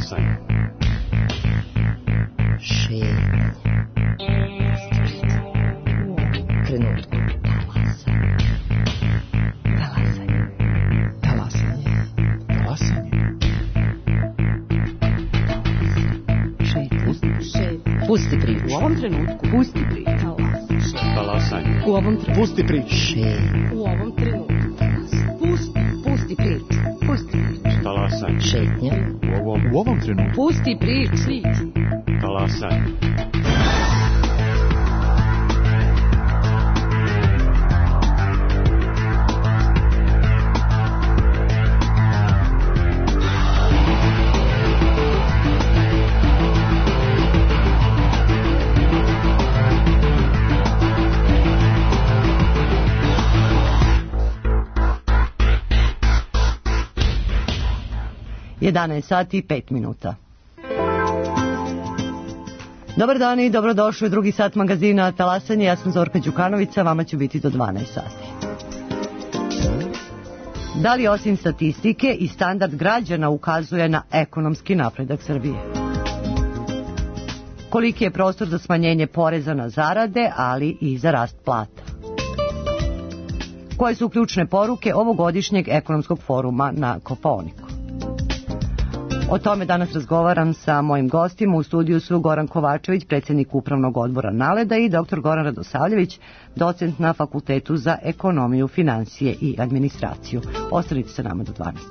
Talasanje. Šetnja. Trenutku. Talasanje. Talasanje. Talasanje. Šetnja. Pusti priču. U ovom trenutku. Pusti priču. Talasanje. U ovom trenutku. Pusti priču. Šetnja. U ovom trenutku. Pusti priču. Pusti priču. Talasanje. Šetnja. U ovom trenutku. Pusti priču. Talasanje. Sati i 5 minuta. Dobar dan i dobrodošli u drugi sat magazina Talasanje. Ja sam Zorka Đukanovića, vama ću biti do 12 sati. Da li osim statistike i standard građana ukazuje na ekonomski napredak Srbije? Koliki je prostor za smanjenje poreza na zarade, ali i za rast plata? Koje su ključne poruke ovogodišnjeg ekonomskog foruma na Kopaoniku? O tome danas razgovaram sa mojim gostima. U studiju su Goran Kovačević, predsjednik Upravnog odbora NALED-a, i dr. Goran Radosavljević, docent na Fakultetu za ekonomiju, financije i administraciju. Ostanite sa nama do 12.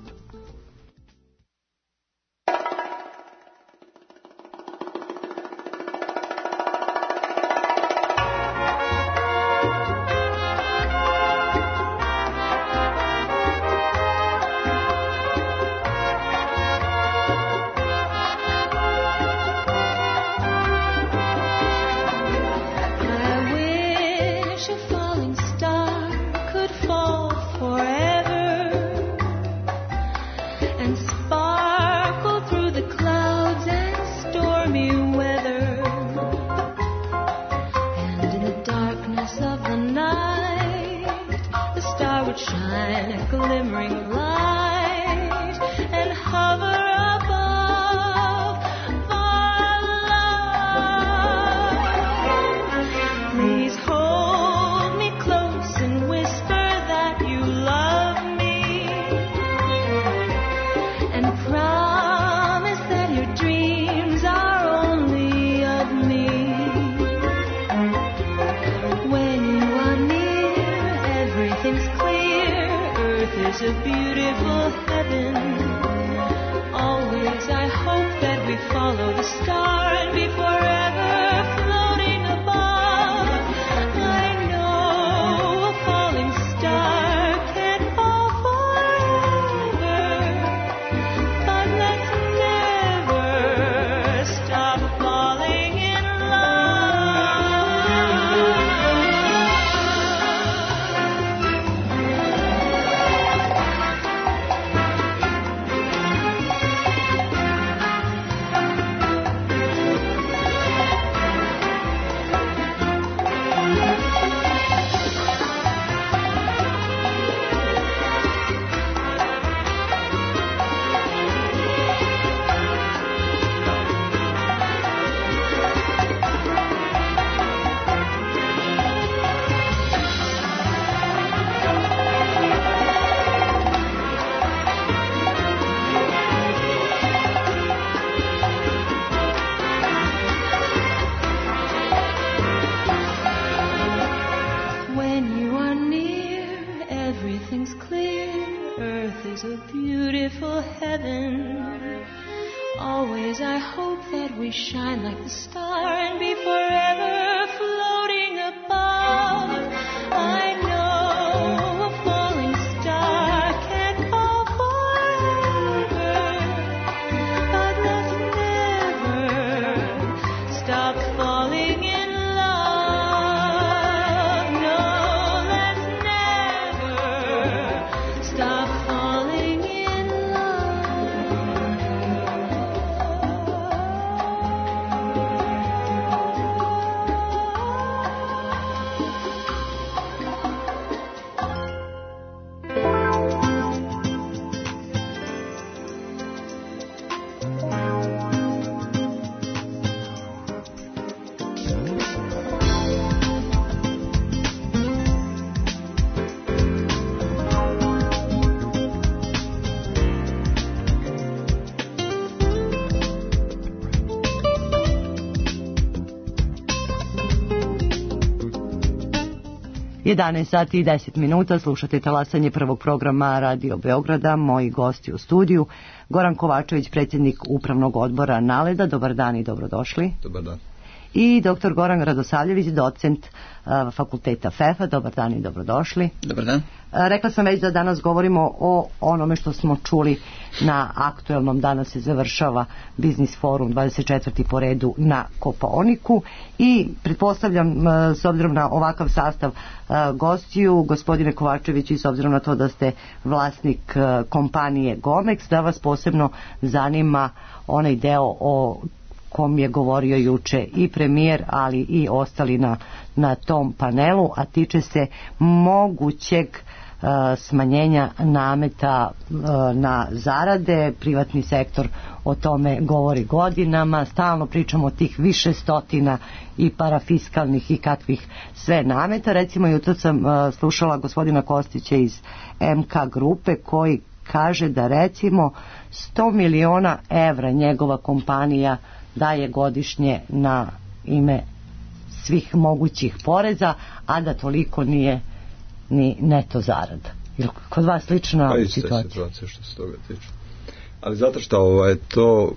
11 sati i 10 minuta, slušate talasanje prvog programa Radio Beograda. Moji gosti u studiju, Goran Kovačević, predsjednik Upravnog odbora Naleda. Dobar dan i dobrodošli. Dobar dan. I dr. Goran Radosavljević, docent fakulteta FEFA. Dobar dan i dobrodošli. Dobar dan. Rekla sam već da danas govorimo o onome što smo čuli na aktuelnom. Danas se završava Biznis forum 24. po redu na Kopaoniku i pretpostavljam, s obzirom na ovakav sastav gostiju, gospodine Kovačević, i s obzirom na to da ste vlasnik kompanije Gomex, da vas posebno zanima onaj deo o kom je govorio juče i premijer, ali i ostali na tom panelu, a tiče se mogućeg smanjenja nameta na zarade. Privatni sektor o tome govori godinama, stalno pričamo o tih više stotina i parafiskalnih i kakvih sve nameta. Recimo, jutro sam slušala gospodina Kostića iz MK grupe koji kaže da recimo 100 miliona evra njegova kompanija daje godišnje na ime svih mogućih poreza, a da toliko nije ni neto zarada. Ili kod vas slična situacija? Situacija što se toga tiče. Ali zato što to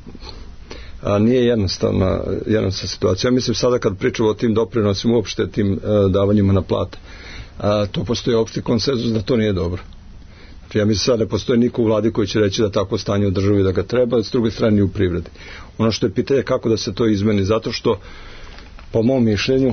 nije jednostavna situacija. Ja mislim sada kad pričamo o tim doprinosima, uopšte tim davanjima na plate, to postoji opšti konsenzus da to nije dobro. Ja mislim sad ne postoji niko u vladi koji će reći da tako stanje u državi da ga treba, s druge strane i u privredi. Ono što je pitanje kako da se to izmeni, zato što po mom mišljenju,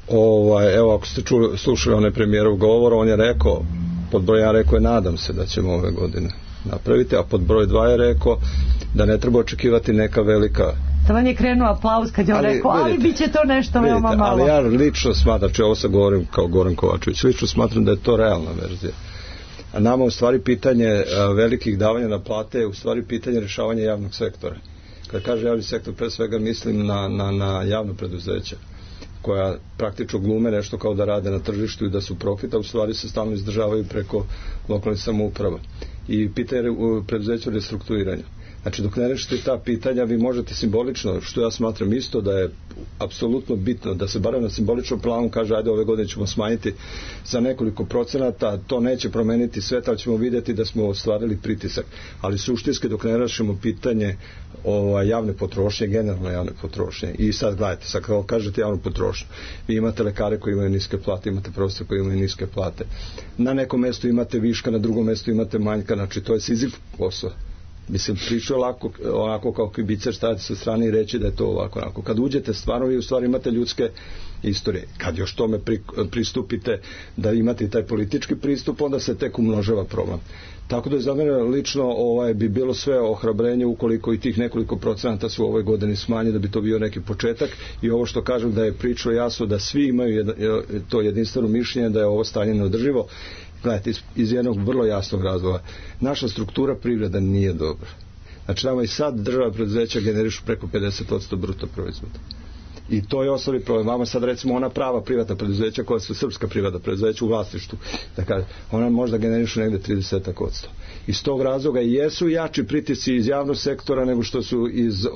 evo ako ste slušali onaj premijerov govor, on je rekao, pod broj 1 rekao je nadam se da ćemo ove godine napraviti, a pod broj 2 je rekao da ne treba očekivati neka velika... To vam je krenuo aplauz kad je on rekao, ali bit će to nešto veoma malo. Ali ja lično smatram, ovo sad govorim kao Goran Kovačević, lično smatram da je to realna verzija. A nama u stvari pitanje velikih davanja na plate je u stvari pitanje rješavanja javnog sektora. Kad kaže javni sektor, pre svega mislim na javno preduzeća koja praktično glume nešto kao da rade na tržištu i da su profit, a u stvari se stalno izdržavaju preko lokalnih samouprava. I pitanje preduzeća restrukturiranja. Znači, dok ne rešite ta pitanja, vi možete simbolično, što ja smatram isto da je apsolutno bitno, da se barem na simboličnom planu kaže, ajde ove godine ćemo smanjiti za nekoliko procenata, to neće promeniti sve, ali ćemo vidjeti da smo ostvarili pritisak. Ali suštinski, dok ne rešimo pitanje javne potrošnje, generalno javne potrošnje. I sad gledajte, sad kao kažete javnu potrošnju, vi imate lekare koji imaju niske plate, imate profesore koji imaju niske plate. Na nekom mjestu imate viška, na drugom mjestu imate manjka, znači to je Sizif posao. Mislim, pričao onako kao kibicer stajati sa strane i reći da je to ovako onako. Kad uđete stvarno, vi u stvari imate ljudske istorije. Kad još tome pristupite da imate i taj politički pristup, onda se tek umnožava problem. Tako da je za mene lično bi bilo sve ohrabrenje ukoliko i tih nekoliko procenata su u ovoj godini smanji, da bi to bio neki početak. I ovo što kažem da je pričao jasno da svi imaju to jedinstveno mišljenje da je ovo stanje neodrživo. Gledajte, iz jednog vrlo jasnog razloga. Naša struktura privreda nije dobra. Znači, nama i sad država preduzeća generišu preko 50% bruto proizvoda. I to je osnovni problem. Vama sad recimo ona prava privatna preduzeća koja su srpska privatna preduzeća u vlasništvu, ona možda generišu negde 30%. Iz tog razloga jesu jači pritisci iz javnog sektora nego što su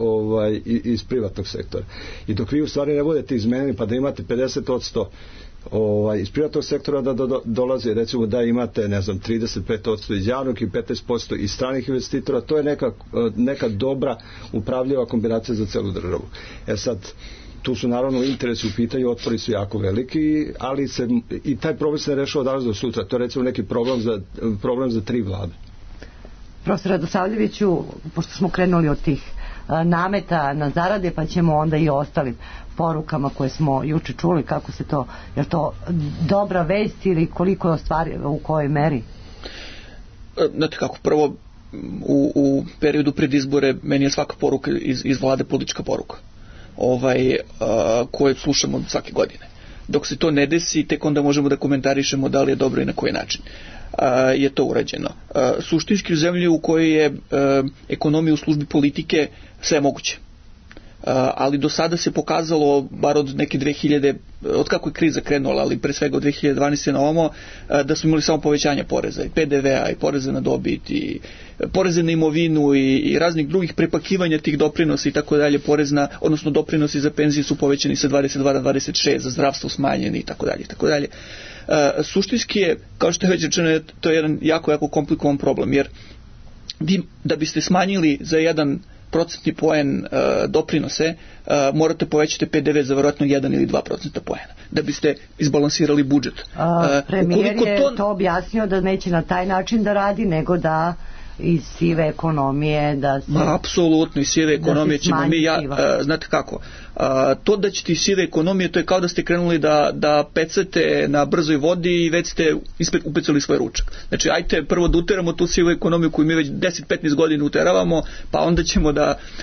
iz privatnog sektora. I dok vi u stvari ne budete izmenili pa da imate 50% iz privatnog sektora da dolazi, recimo da imate 35% iz javnog i 15% iz stranih investitora, to je neka dobra upravljiva kombinacija za celu državu. Sad, tu su naravno interesi u pitanju, otpori su jako veliki, ali i taj problem se ne rešava danas do sutra. To je recimo neki problem za 3 vlade. Profesor Radosavljeviću, pošto smo krenuli od tih nameta na zarade, pa ćemo onda i ostalim porukama koje smo juče čuli, kako se to, je to dobra vest ili koliko je ostvario, u kojoj meri? Znate kako, prvo u periodu pred izbore meni je svaka poruka iz vlade politička poruka koje slušamo svake godine. Dok se to ne desi, tek onda možemo da komentarišemo da li je dobro i na koji način je to urađeno. Suštinski u zemlji u kojoj je ekonomija u službi politike sve je moguće. ali do sada se pokazalo, bar od neke 2000, od kako je kriza krenula, ali pre svega od 2012. na ovamo, da smo imali samo povećanje poreza i PDV-a i poreza na dobit i poreze na imovinu i raznih drugih prepakivanja tih doprinosa i tako dalje, odnosno doprinosi za penzije su povećani sa 22 na 26, za zdravstvo smanjeni i tako dalje i tako dalje. Suštinski je, kao što je već rečeno, to je jedan jako komplikovan problem, jer vi da biste smanjili za 1% poen doprinose, morate povećati PDV za verovatno 1 ili 2% poena da biste izbalansirali budžet. Premijer je to objasnio da neće na taj način da radi, nego da iz sive ekonomije da se... Apsolutno, iz sive ekonomije ćemo mi, znate kako, to da ćete iz sive ekonomije, to je kao da ste krenuli da pecate na brzoj vodi i već ste upecali svoj ručak. Znači, ajte prvo da uteramo tu sivu ekonomiju koju mi već 10-15 godina uteravamo, pa onda ćemo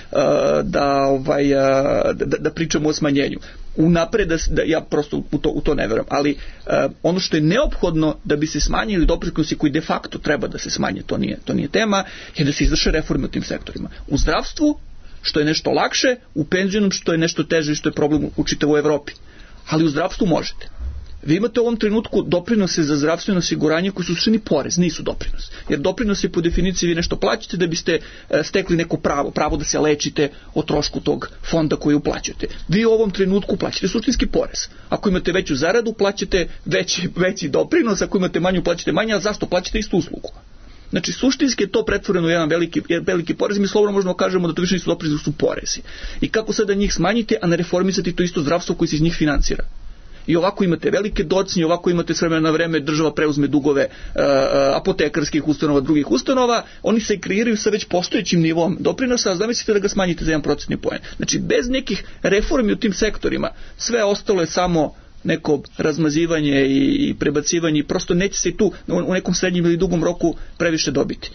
da pričamo o smanjenju. Unapred da ja prosto u to ne verujem, ali ono što je neophodno da bi se smanjili doprinosi koji de facto treba da se smanje, to nije tema, je da se izvrše reforme u tim sektorima. U zdravstvu, što je nešto lakše, u penzionom što je nešto teže i što je problem u čitavoj Evropi. Ali u zdravstvu možete. Vi imate u ovom trenutku doprinose za zdravstveno osiguranje koji su suštini porez, nisu doprinos. Jer doprinosi po definiciji vi nešto plaćate da biste stekli neko pravo da se lečite o trošku tog fonda koji uplaćate. Vi u ovom trenutku plaćate suštinski porez. Ako imate veću zaradu, plaćate veći doprinos, ako imate manju, plaćate manje, a zašto plaćate istu uslugu? Znači, suštinski je to pretvoreno u jedan veliki porez. Mi slobodno možemo kažemo da to više nisu doprinosi, su porezi. I kako sada njih smanjite, a ne reformisati to isto zdravstvo koje se iz njih finansira? I ovako imate velike docnje, ovako imate s vremena na vreme država preuzme dugove apotekarskih ustanova, drugih ustanova, oni se kreiraju sa već postojećim nivom doprinosa, a zamislite da ga smanjite za 1% poen. Znači, bez nekih reformi u tim sektorima, sve ostalo je samo neko razmazivanje i prebacivanje i prosto neće se tu u nekom srednjem ili dugom roku previše dobiti.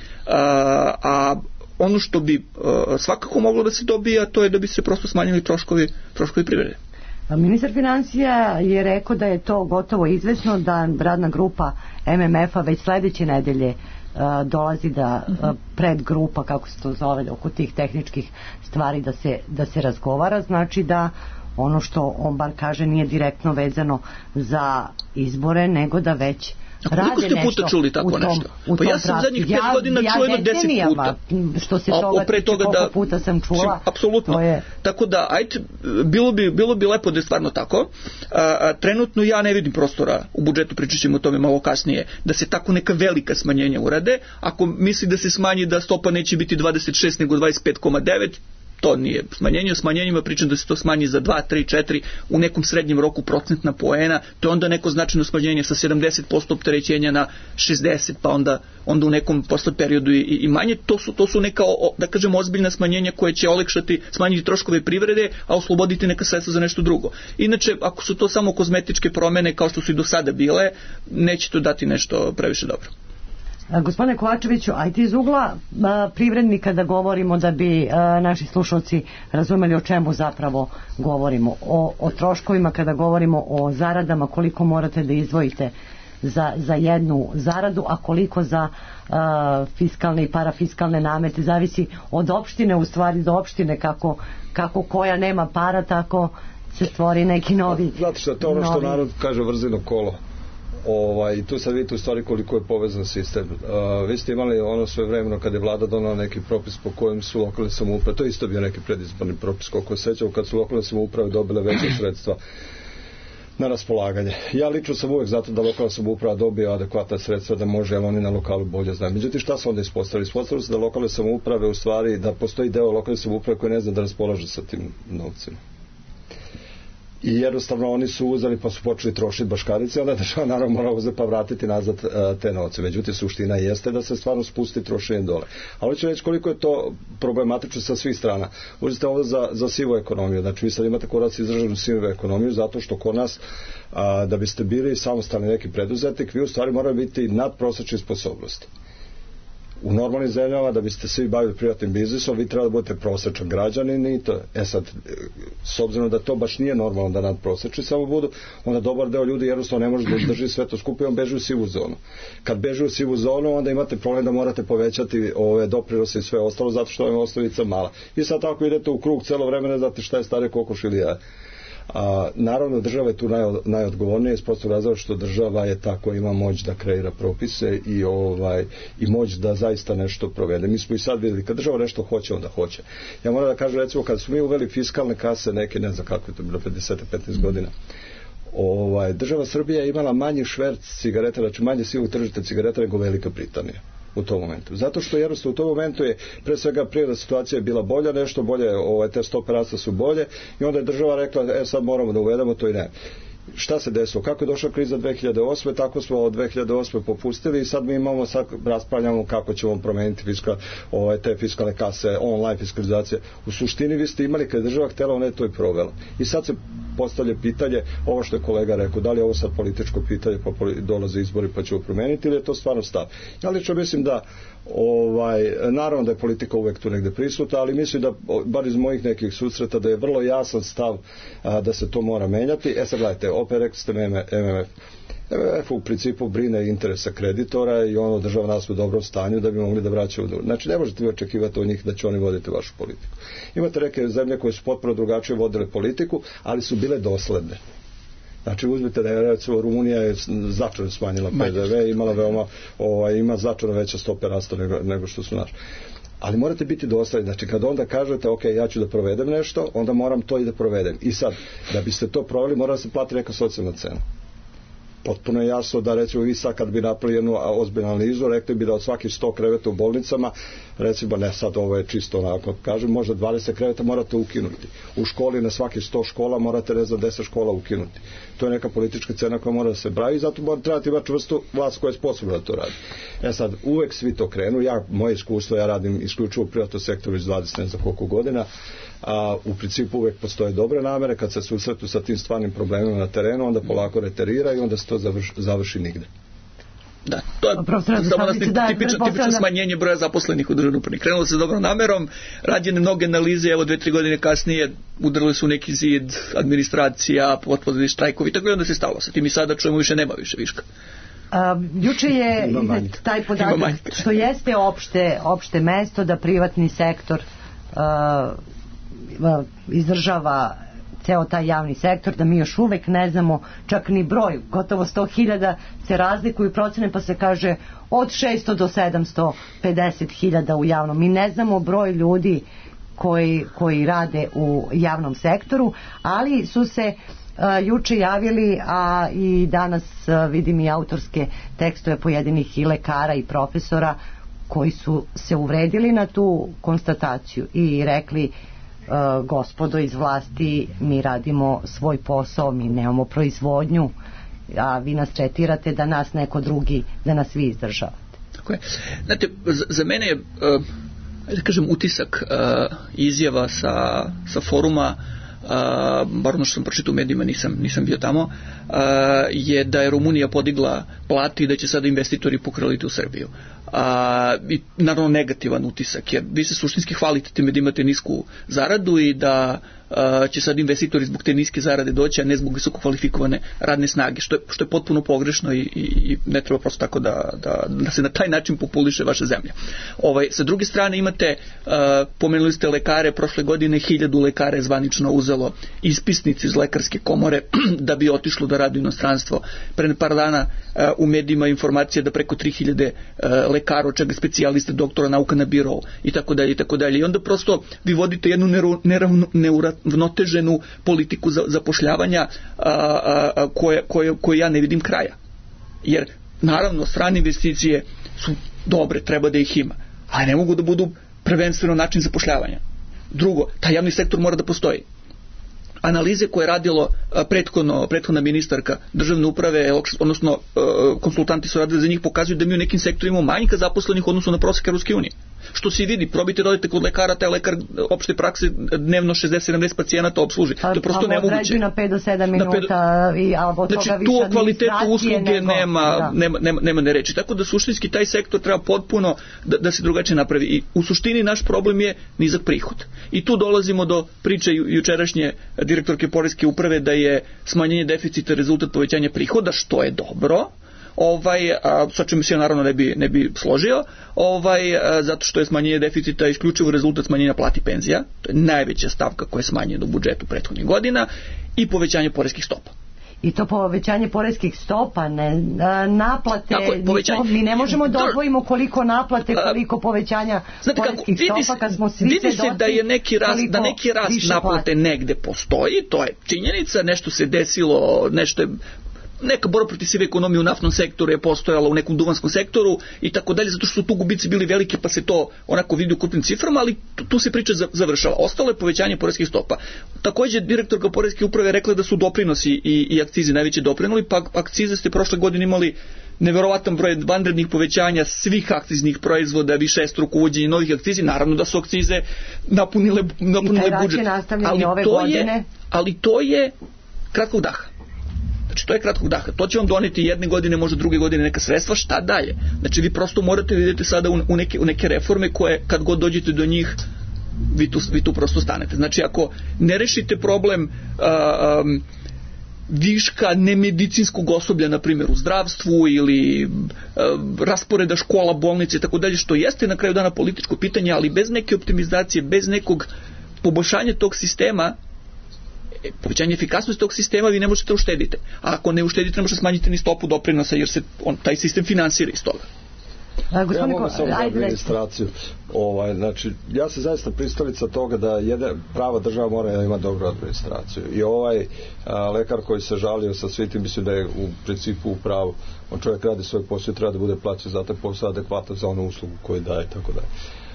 A ono što bi svakako moglo da se dobije, to je da bi se prosto smanjili troškovi privrede. Ministar financija je rekao da je to gotovo izvesno, da radna grupa MMF-a već sledeće nedelje dolazi da predgrupa, kako se to zove, oko tih tehničkih stvari da se razgovara. Znači da ono što on bar kaže nije direktno vezano za izbore, nego da već rade nešto. Koliko ste puta čuli tako nešto? Pa ja sam zadnjih 5 godina čuo jedno 10 puta. Što se toga tiče, koliko puta sam čula. Apsolutno. Tako da, ajde, bilo bi lepo da je stvarno tako. Trenutno ja ne vidim prostora u budžetu, pričat ćemo o tome malo kasnije, da se tako neka velika smanjenja urade. Ako misli da se smanji da stopa neće biti 26 nego 25,9, to nije smanjenje. O smanjenjima pričam da se to smanji za 2, 3, 4 u nekom srednjem roku procentna poena, to je onda neko značajno smanjenje sa 70% opterećenja na 60, pa onda u nekom posle periodu i manje. To su neka, da kažemo, ozbiljna smanjenja koje će olakšati, smanjiti troškove privrede, a osloboditi neka sredstva za nešto drugo. Inače, ako su to samo kozmetičke promene kao što su i do sada bile, neće to dati nešto previše dobro. Gospodine Kovačeviću, ajte iz ugla privrednika da govorimo, da bi naši slušalci razumeli o čemu zapravo govorimo. O troškovima, kada govorimo o zaradama, koliko morate da izdvojite za jednu zaradu, a koliko za fiskalne i parafiskalne namete. Zavisi od opštine, u stvari do opštine, kako koja nema para, tako se stvori neki novi... Znate što, to ono što narod kaže vrzino kolo. Tu sad vidite u stvari koliko je povezan sistem. Vi ste imali ono sve vremeno kada je vlada donala neki propis po kojem su lokalne samouprave, to je isto bio neki predizborni propis, koliko sećam, kad su lokalne samouprave dobile veće sredstva na raspolaganje. Ja lično sam uvek zato da lokalna samouprava dobije adekvatna sredstva da može, jer oni na lokalu bolje znaju. Međutim, šta su onda ispostavili? Ispostavili se da lokalne samouprave, u stvari, da postoji deo lokalne samouprave koji ne zna da raspolaže sa tim novcima. I jednostavno oni su uzeli pa su počeli trošiti baškarice, onda je država naravno mora uzeti pa vratiti nazad te novce. Međutim, suština jeste da se stvarno spusti trošenje dole. Ali ću reći koliko je to problematično sa svih strana. Uzite ovdje za sivu ekonomiju. Znači, vi sad imate kod nas izraženu sivu ekonomiju zato što kod nas, da biste bili samostalni neki preduzetnik, vi u stvari moraju biti nadprosečne sposobnosti. u normalnim zemljama da biste svi bavili privatnim biznisom, vi treba da budete prosječan građanin i to. Sad, s obzirom da to baš nije normalno da nadprosječni samo budu, onda dobar deo ljudi jednostavno ne može da izdrži sve to skupo i on beži u sivu zonu. Kad beži u sivu zonu, onda imate problem da morate povećati ove doprinose i sve ostalo, zato što vam je osnovica mala. I sad tako idete u krug celo vreme, ne znate šta je stare kokoš ili jaje. Naravno država je tu najodgovornija iz prostog razloga što država je ta koja ima moć da kreira propise i moć da zaista nešto provede. Mi smo i sad vidjeli kad država nešto hoće, onda hoće. Ja moram da kažem, recimo kad smo mi uveli fiskalne kase neke, ne znam kako je to bilo, 50-15 godina, država Srbija je imala manji šverc cigareta, znači manje sivog tržišta cigareta nego Velika Britanija u tom momentu. Zato što jednostavno u tom momentu je pre svega prirodna situacija je bila bolja, nešto bolje, te stope rasta su bolje i onda je država rekla, sad moramo da uvedemo to i ne. Šta se desilo? Kako je došla kriza 2008. Tako smo od 2008. popustili i sad mi raspravljamo kako ćemo promeniti te fiskalne kase, online fiskalizacije. U suštini vi ste imali kad je država htjela, ona je to i provela. I sad se postavlja pitanje, ovo što je kolega rekao, da li je ovo sad političko pitanje pa dolaze izbori pa ćemo promeniti ili je to stvarno stav. Ja lično mislim da naravno da je politika uvek tu negde prisutna, ali mislim da, bar iz mojih nekih susreta, da je vrlo jasan stav da se to mora menjati. Sad gledajte, opet rekli ste MMF. MMF u principu brine interesa kreditora i ono država nas u dobrom stanju da bi mogli da vraćaju dug. Znači ne možete vi očekivati od njih da će oni voditi vašu politiku. Imate neke zemlje koje su potpuno drugačije vodile politiku, ali su bile dosledne. Znači uzmite da je recimo Rumunija je značajno smanjila PDV, imala ima značajno veće stope rasta nego što su naše. Ali morate biti dosledni, znači kad onda kažete ok, ja ću da provedem nešto, onda moram to i da provedem. I sad, da biste to proveli, mora da se plati neka socijalna cena. Potpuno je jasno da recimo vi sad kad bi napravili jednu ozbiljnu analizu, rekli bi da od svakih 100 kreveta u bolnicama, recimo ne sad ovo je čisto onako, kažem, možda 20 kreveta morate ukinuti. U školi na svakih 100 škola morate 10 škola ukinuti. To je neka politička cena koja mora da se bravi i zato trebate imati čvrstu vlast koja je sposobna da to radi. Sad, uvek svi to krenu, moje iskustvo, ja radim isključivo u privatnom sektoru iz 20 ne znam koliko godina, u principu uvek postoje dobre namere, kad se susretu sa tim stvarnim problemima na terenu, onda polako reterira i onda se to završi nigde. Da, to je samo tipično smanjenje broja zaposlenih u državnoj upravi. Krenulo se dobrom namerom, rađene mnoge analize, evo 2-3 godine kasnije udarili su neki zid, administracija, potpuni štrajkovi, tako i onda se stalo sa tim i sada čujemo više nema više viška. Juče je iznet taj podatak što jeste opšte mesto da privatni sektor izdržava ceo taj javni sektor, da mi još uvek ne znamo čak ni broj, gotovo 100.000 se razlikuju procene pa se kaže od 600 do 750.000 u javnom. Mi ne znamo broj ljudi koji rade u javnom sektoru, ali su se juče javili, a i danas vidim i autorske tekstove pojedinih i lekara i profesora koji su se uvredili na tu konstataciju i rekli gospodo iz vlasti, mi radimo svoj posao, mi nemamo proizvodnju, a vi nas tretirate da nas neko drugi, da nas vi izdržavate. Tako je. Znate, za mene je da kažem utisak izjava sa foruma, bar ono što sam pročitao u medijima, nisam bio tamo, je da je Rumunija podigla plate i da će sada investitori pokraliti u Srbiju. I naravno negativan utisak, jer vi se suštinski hvalite time da imate nisku zaradu i da će sad investitori zbog te niske zarade doći, a ne zbog visoko kvalifikovane radne snage, što je potpuno pogrešno i ne treba prosto tako da se na taj način populiše vaša zemlja. Sa druge strane imate, pomenuli ste lekare, prošle godine 1000 lekara je zvanično uzelo ispisnici iz lekarske komore da bi otišlo da radi u inostranstvo. Pre par dana u medijima informacija da preko 3000 lekara, od čega specijaliste, doktora nauka na birou i tako dalje i tako dalje. I onda prosto vi vodite jednu neuravnoteženu politiku zapošljavanja koje ja ne vidim kraja. Jer naravno strane investicije su dobre, treba da ih ima, ali ne mogu da budu prvenstveno način zapošljavanja. Drugo, taj javni sektor mora da postoji. Analize koje je radilo prethodna ministarka državne uprave, odnosno konsultanti su radili za njih, pokazuju da mi u nekim sektorima manjka zaposlenih u odnosu na prosek Evropske unije. Što se vidi, probite da odete kod lekara, taj lekar opšte prakse dnevno 60-70 pacijenata obsluži. To je prosto nemoguće. Određuju na 5 do 7 minuta, a od znači, toga više tu o kvalitetu usluge nego, nema ne reči. Tako da suštinski taj sektor treba potpuno da se drugačije napravi. I u suštini naš problem je nizak prihod. I tu dolazimo do priče jučerašnje direktorke poreske uprave da je smanjenje deficita rezultat povećanja prihoda, što je dobro. Sa čim se ja naravno ne bi složio, zato što je smanjenje deficita isključivo rezultat smanjenja plati penzija, to je najveća stavka koja je smanjena u budžetu prethodnih godina, i povećanje poreskih stopa. I to povećanje poreskih stopa, naplate, mi ne možemo da odvojimo koliko naplate, koliko povećanja poreskih stopa, kad smo svi vidi se da je neki rast naplate negde postoji, to je činjenica, nešto se desilo, neka borba protiv sive ekonomije u naftnom sektoru je postojala u nekom duvanskom sektoru i tako dalje, zato što su tu gubici bili veliki pa se to onako vidi u krupnim ciframa, ali tu se priča završava. Ostalo je povećanje poreskih stopa. Takođe, direktorka poreske uprave rekla da su doprinosi i akcize najveće doprinuli, pa akcize ste prošle godine imali neverovatan broj vanrednih povećanja svih akciznih proizvoda, višestruko uvođenje novih akcizi, naravno da su akcize napunile budžet. Ali to je kratkog daha. Znači, to je kratkog daha. To će vam doneti jedne godine, možda druge godine neka sredstva, šta dalje? Znači, vi prosto morate da idete sada u neke reforme koje, kad god dođete do njih, vi tu prosto stanete. Znači, ako ne rešite problem viška nemedicinskog osoblja, na primjer u zdravstvu, ili rasporeda škola, bolnice i tako dalje, što jeste na kraju dana političko pitanje, ali bez neke optimizacije, bez nekog poboljšanja tog sistema, povećanje efikasnosti tog sistema, vi ne možete da uštedite. A ako ne uštedite, ne možete smanjiti ni stopu doprinosa, jer se taj sistem finansira iz toga. Ja mogu samo za administraciju. Znači, ja sam zaista pristalica toga da prava država mora da ima dobru administraciju. I lekar koji se žalio sa svitim, mislim da je u principu u pravu. On čovjek radi svoj posao i treba da bude plaćen za taj posao adekvatan za onu uslugu koju daje, tako da.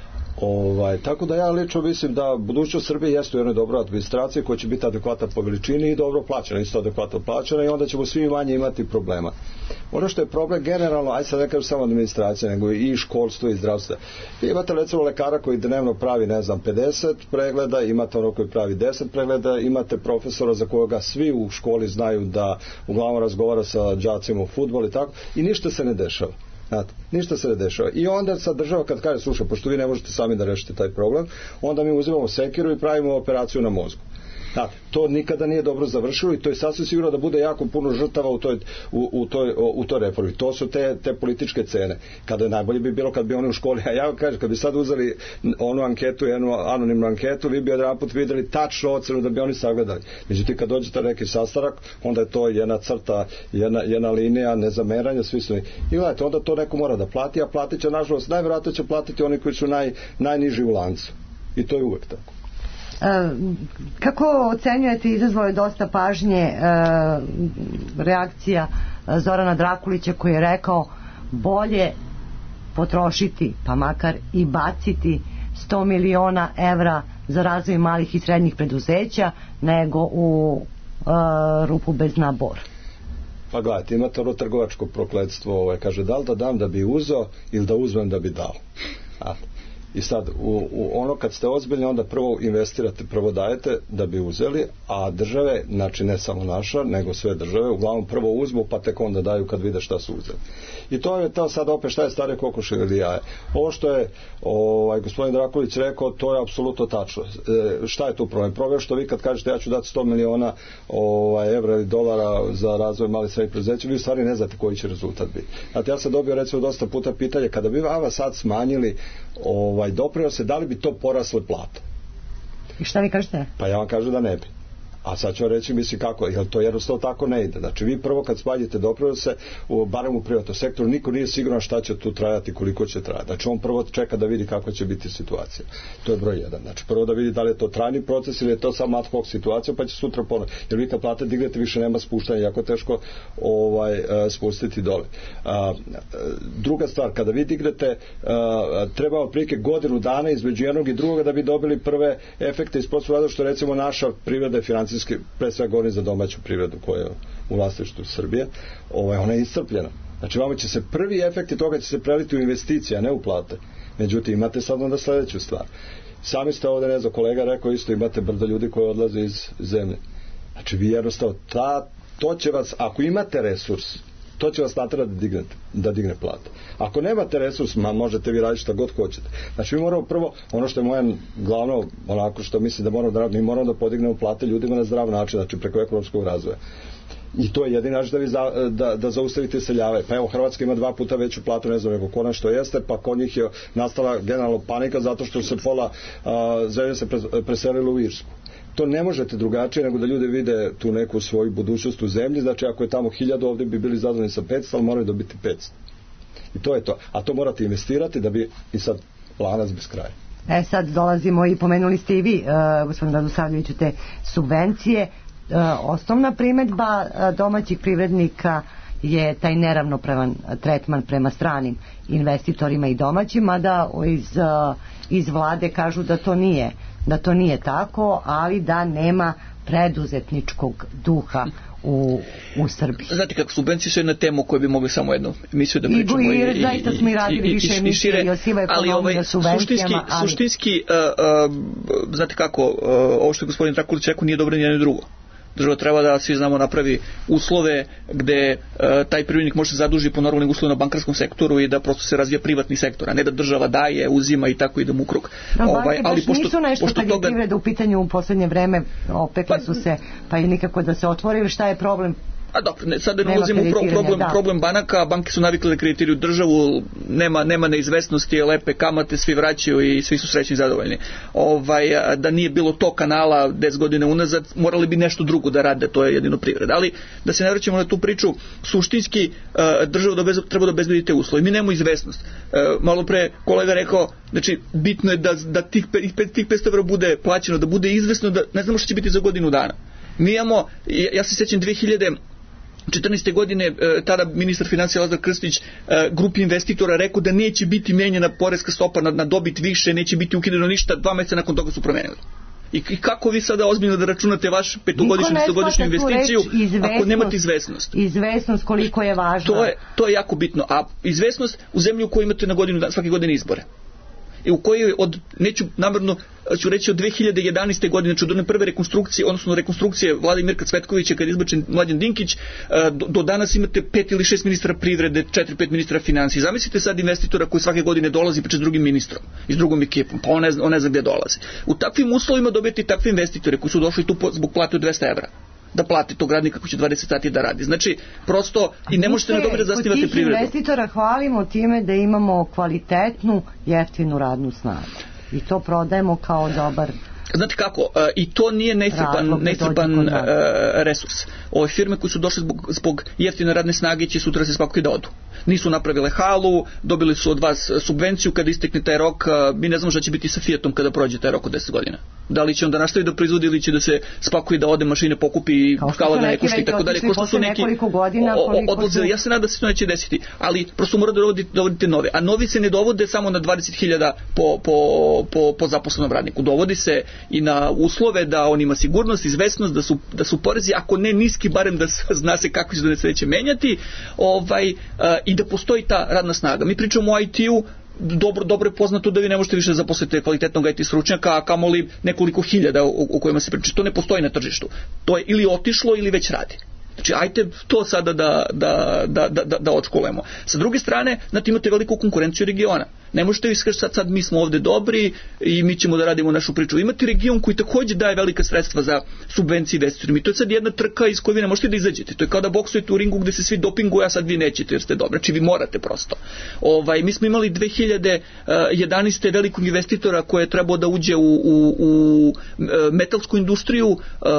Tako da ja lično mislim da budućnost Srbije jeste u jednoj dobroj administraciji koja će biti adekvatna po veličini i dobro plaćena, isto adekvatno plaćena, i onda ćemo svi manje imati problema. Ono što je problem generalno, aj sad ne kažem samo administracija, nego i školstvo i zdravstvo. Vi imate recimo lekara koji dnevno pravi 50 pregleda, imate ono koji pravi 10 pregleda, imate profesora za koga svi u školi znaju da uglavnom razgovara sa đacima u fudbal i tako, i ništa se ne dešava. Ništa se ne dešava. I onda sad država kad kaže, slušaj, pošto vi ne možete sami da rešite taj problem, onda mi uzimamo sekiru i pravimo operaciju na mozgu. To nikada nije dobro završilo i to je sasvim sigurno da bude jako puno žrtava u toj reformi. To su te političke cene. Kada je najbolje bi bilo kad bi oni u školi, a ja kažem, kad bi sad uzeli onu anketu, jednu anonimnu anketu, vi bi jedan put videli tačno ocenu da bi oni sagledali. Međutim, kad dođete neki sastanak, onda je to jedna crta, jedna linija nezameranja, svi su. I gledajte, onda to neko mora da plati, a platit će, nažalost, najvjerojatnije će platiti oni koji su najniži u lancu. I to je uvek tako. Kako ocenjujete, izazvalo je dosta pažnje reakcija Zorana Drakulića koji je rekao bolje potrošiti, pa makar i baciti 100 miliona evra za razvoj malih i srednjih preduzeća nego u rupu bez dna bor. Pa gledajte, imate ono trgovačko prokletstvo, kaže da li da dam da bi uzeo ili da uzmem da bi dao. I sad, ono kad ste ozbiljni, onda prvo investirate, prvo dajete da bi uzeli, a države, znači ne samo naša, nego sve države, uglavnom prvo uzmu, pa tek onda daju kad vide šta su uzeli. I to je to sad opet šta je stare kokoš ili jaje. Ovo što je gospodin Drakulić rekao, to je apsolutno tačno. Šta je tu problem? Problem što vi kad kažete ja ću dati 100 miliona evra ili dolara za razvoj malih srednjih preduzeća, vi u stvari ne znate koji će rezultat biti. Znate, ja sam dobio recimo dosta puta pitanje, kada bi vama sad smanjili doprinose, da li bi to porasle plate? I šta vi kažete? Pa ja vam kažem da ne bi. A sad ću vam reći, mislim kako, jer to jednostavno tako ne ide. Znači vi prvo kad smanjite doprinose, barem u privatnom sektoru, niko nije siguran šta će tu trajati, koliko će trajati. Znači on prvo čeka da vidi kakva će biti situacija. To je broj 1. Znači prvo da vidi da li je to trajni proces ili je to samo ad hoc situacija, pa će sutra ponovno. Jer vi kad plate dignete, više nema spuštanja, jako teško spustiti dole. Druga stvar, kada vi dignete, treba otprilike godinu dana između jednog i drugoga da bi dobili prve efekte iz prostog razloga što recimo naša privreda je financijski, pre svega govorim za domaću privredu u vlasništvu Srbije, ona je iscrpljena. Znači vama će se prvi efekti toga će se preliti u investicije, a ne u plate. Međutim, imate sad onda sledeću stvar. Sami ste ovde, ne znam, kolega rekao isto, imate brdo ljudi koji odlaze iz zemlje. Znači vi jednostavno, to će vas, ako imate resurs, to će vas natrati da digne plate. Ako nemate resurs, možete vi raditi šta god hoćete. Znači mi moramo prvo, ono što je moje glavno, onako što mislim da moramo da radimo, mi moramo da podignemo plate ljudima na zdrav način, znači preko ekonomskog razvoja. I to je jedini način da vi da zaustavite seljave. Pa evo, Hrvatska ima 2 puta veću platu, ne znam nego kod nas što jeste, pa kod njih je nastala generalno panika zato što se pola zemlje se preselilo u Irsku. To ne možete drugačije nego da ljudi vide tu neku svoju budućnost u zemlji, znači ako je tamo 1000, ovdje bi bili zadovoljni sa 500, ali moraju dobiti 500. I to je to. A to morate investirati da bi i sad lanac bez kraja. Sad dolazimo i pomenuli ste i vi, gospodin Radosavljeviću, te subvencije. Osnovna primedba domaćih privrednika je taj neravnopravan tretman prema stranim investitorima i domaćim, mada iz vlade kažu da to nije tako, ali da nema preduzetničkog duha u Srbiji. Znate kako, subvencije su jedna tema o kojoj bi mogli samo jednu emisiju da pričamo. I zaista smo i radili više emisije i o sivoj ekonomiji, o subvencijama. Suštinski, znate kako, ovo što je gospodin Trakulić rekao nije dobro ni jedno drugo. Država treba da, svi znamo, napravi uslove gde taj privrednik može se zadužiti po normalnim uslovima na bankarskom sektoru i da prosto se razvija privatni sektor, a ne da država daje, uzima i tako idemo u krug. Banke baš nisu nešto kad je privreda u pitanju u poslednje vreme, opekle su se, pa i nikako da se otvori. Šta je problem? A dobro, sad ne ulazimo u problem banaka, banke su navikle da kreditiraju državu, nema neizvesnosti, lepe kamate, svi vraćaju i svi su srećni i zadovoljni. Da nije bilo to kanala 10 godina unazad, morali bi nešto drugo da rade, to je jedino privreda. Ali da se ne vraćamo na tu priču, suštinski država treba da obezbedi te uslove. Mi nemamo izvesnost. Malo pre kolega rekao, znači bitno je da tih 500 evra bude plaćeno, da bude izvesno, da ne znamo što će biti za godinu dana. Mi imamo, ja se sjećam 2014. godine, tada ministar financija Lazar Krstić grupi investitora rekao da neće biti menjena poreska stopa na dobit više, neće biti ukidano ništa, 2 meseca nakon toga su promenili. I kako vi sada ozbiljno da računate vaš 5-godišnju, 10-godišnju investiciju ako nemate izvesnost? Izvesnost koliko je važna. To je jako bitno. A izvesnost u zemlji u kojoj imate na svake godine izbore. I u kojoj neću namerno, ću reći od 2011. godine, znači od one prve rekonstrukcije, odnosno rekonstrukcije vlade Mirka Cvetkovića kad je izbačen Mlađan Dinkić, do danas imate 5 ili 6 ministra privrede, 4-5 ministra financija. Zamislite sad investitora koji svake godine dolazi priča s drugim ministrom i s drugom ekipom, pa on ne zna gdje dolazi. U takvim uslovima dobijete takve investitore koji su došli tu zbog plate od 200 evra. Da plati tog radnika koji će 20 sati da radi. Znači, prosto, i ne možete na dobro da zasnivate privredu. Kod tih investitora hvalimo time da imamo kvalitetnu, jeftinu radnu snagu. I to prodajemo kao dobar... Znate kako, i to nije neiscrpan resurs. Ove firme koje su došle zbog jeftine radne snage će sutra se spakuju da odu. Nisu napravile halu, dobili su od vas subvenciju kada istekne taj rok, mi ne znamo šta će biti sa Fiatom kada prođe taj rok od 10 godina. Da li će onda nastavi da proizvodi ili će da se spakuje da ode, mašine pokupi i hala da ne košta i tako dalje. Ko što su neki odlaze, ja se nadam da se to neće desiti, ali prosto mora da dovodite nove. A novi se ne dovode samo na 20.000 po zaposlenom radniku. Dovodi se i na uslove da on ima sigurnost, izvesnost, da su porezi, ako ne niski, barem da zna se kako će se neće menjati, i da postoji ta radna snaga. Mi pričamo o IT-u, dobro je poznato da vi ne možete više zaposliti kvalitetnog IT stručnjaka, a kamoli nekoliko hiljada o kojima se priča. To ne postoji na tržištu. To je ili otišlo ili već radi. Znači, ajte to sada da odškolujemo. Sa druge strane, znači, imate veliku konkurenciju regiona. Ne možete iskaći sad mi smo ovde dobri i mi ćemo da radimo našu priču. Imate region koji takođe daje velika sredstva za subvencije investitorima. I to je sad jedna trka iz koje vi ne možete da izađete. To je kao da boksujete u ringu gde se svi dopinguju, a sad vi nećete jer ste dobri. Znači, vi morate prosto. Mi smo imali 2011. velikog investitora koje je trebao da uđe u metalsku industriju,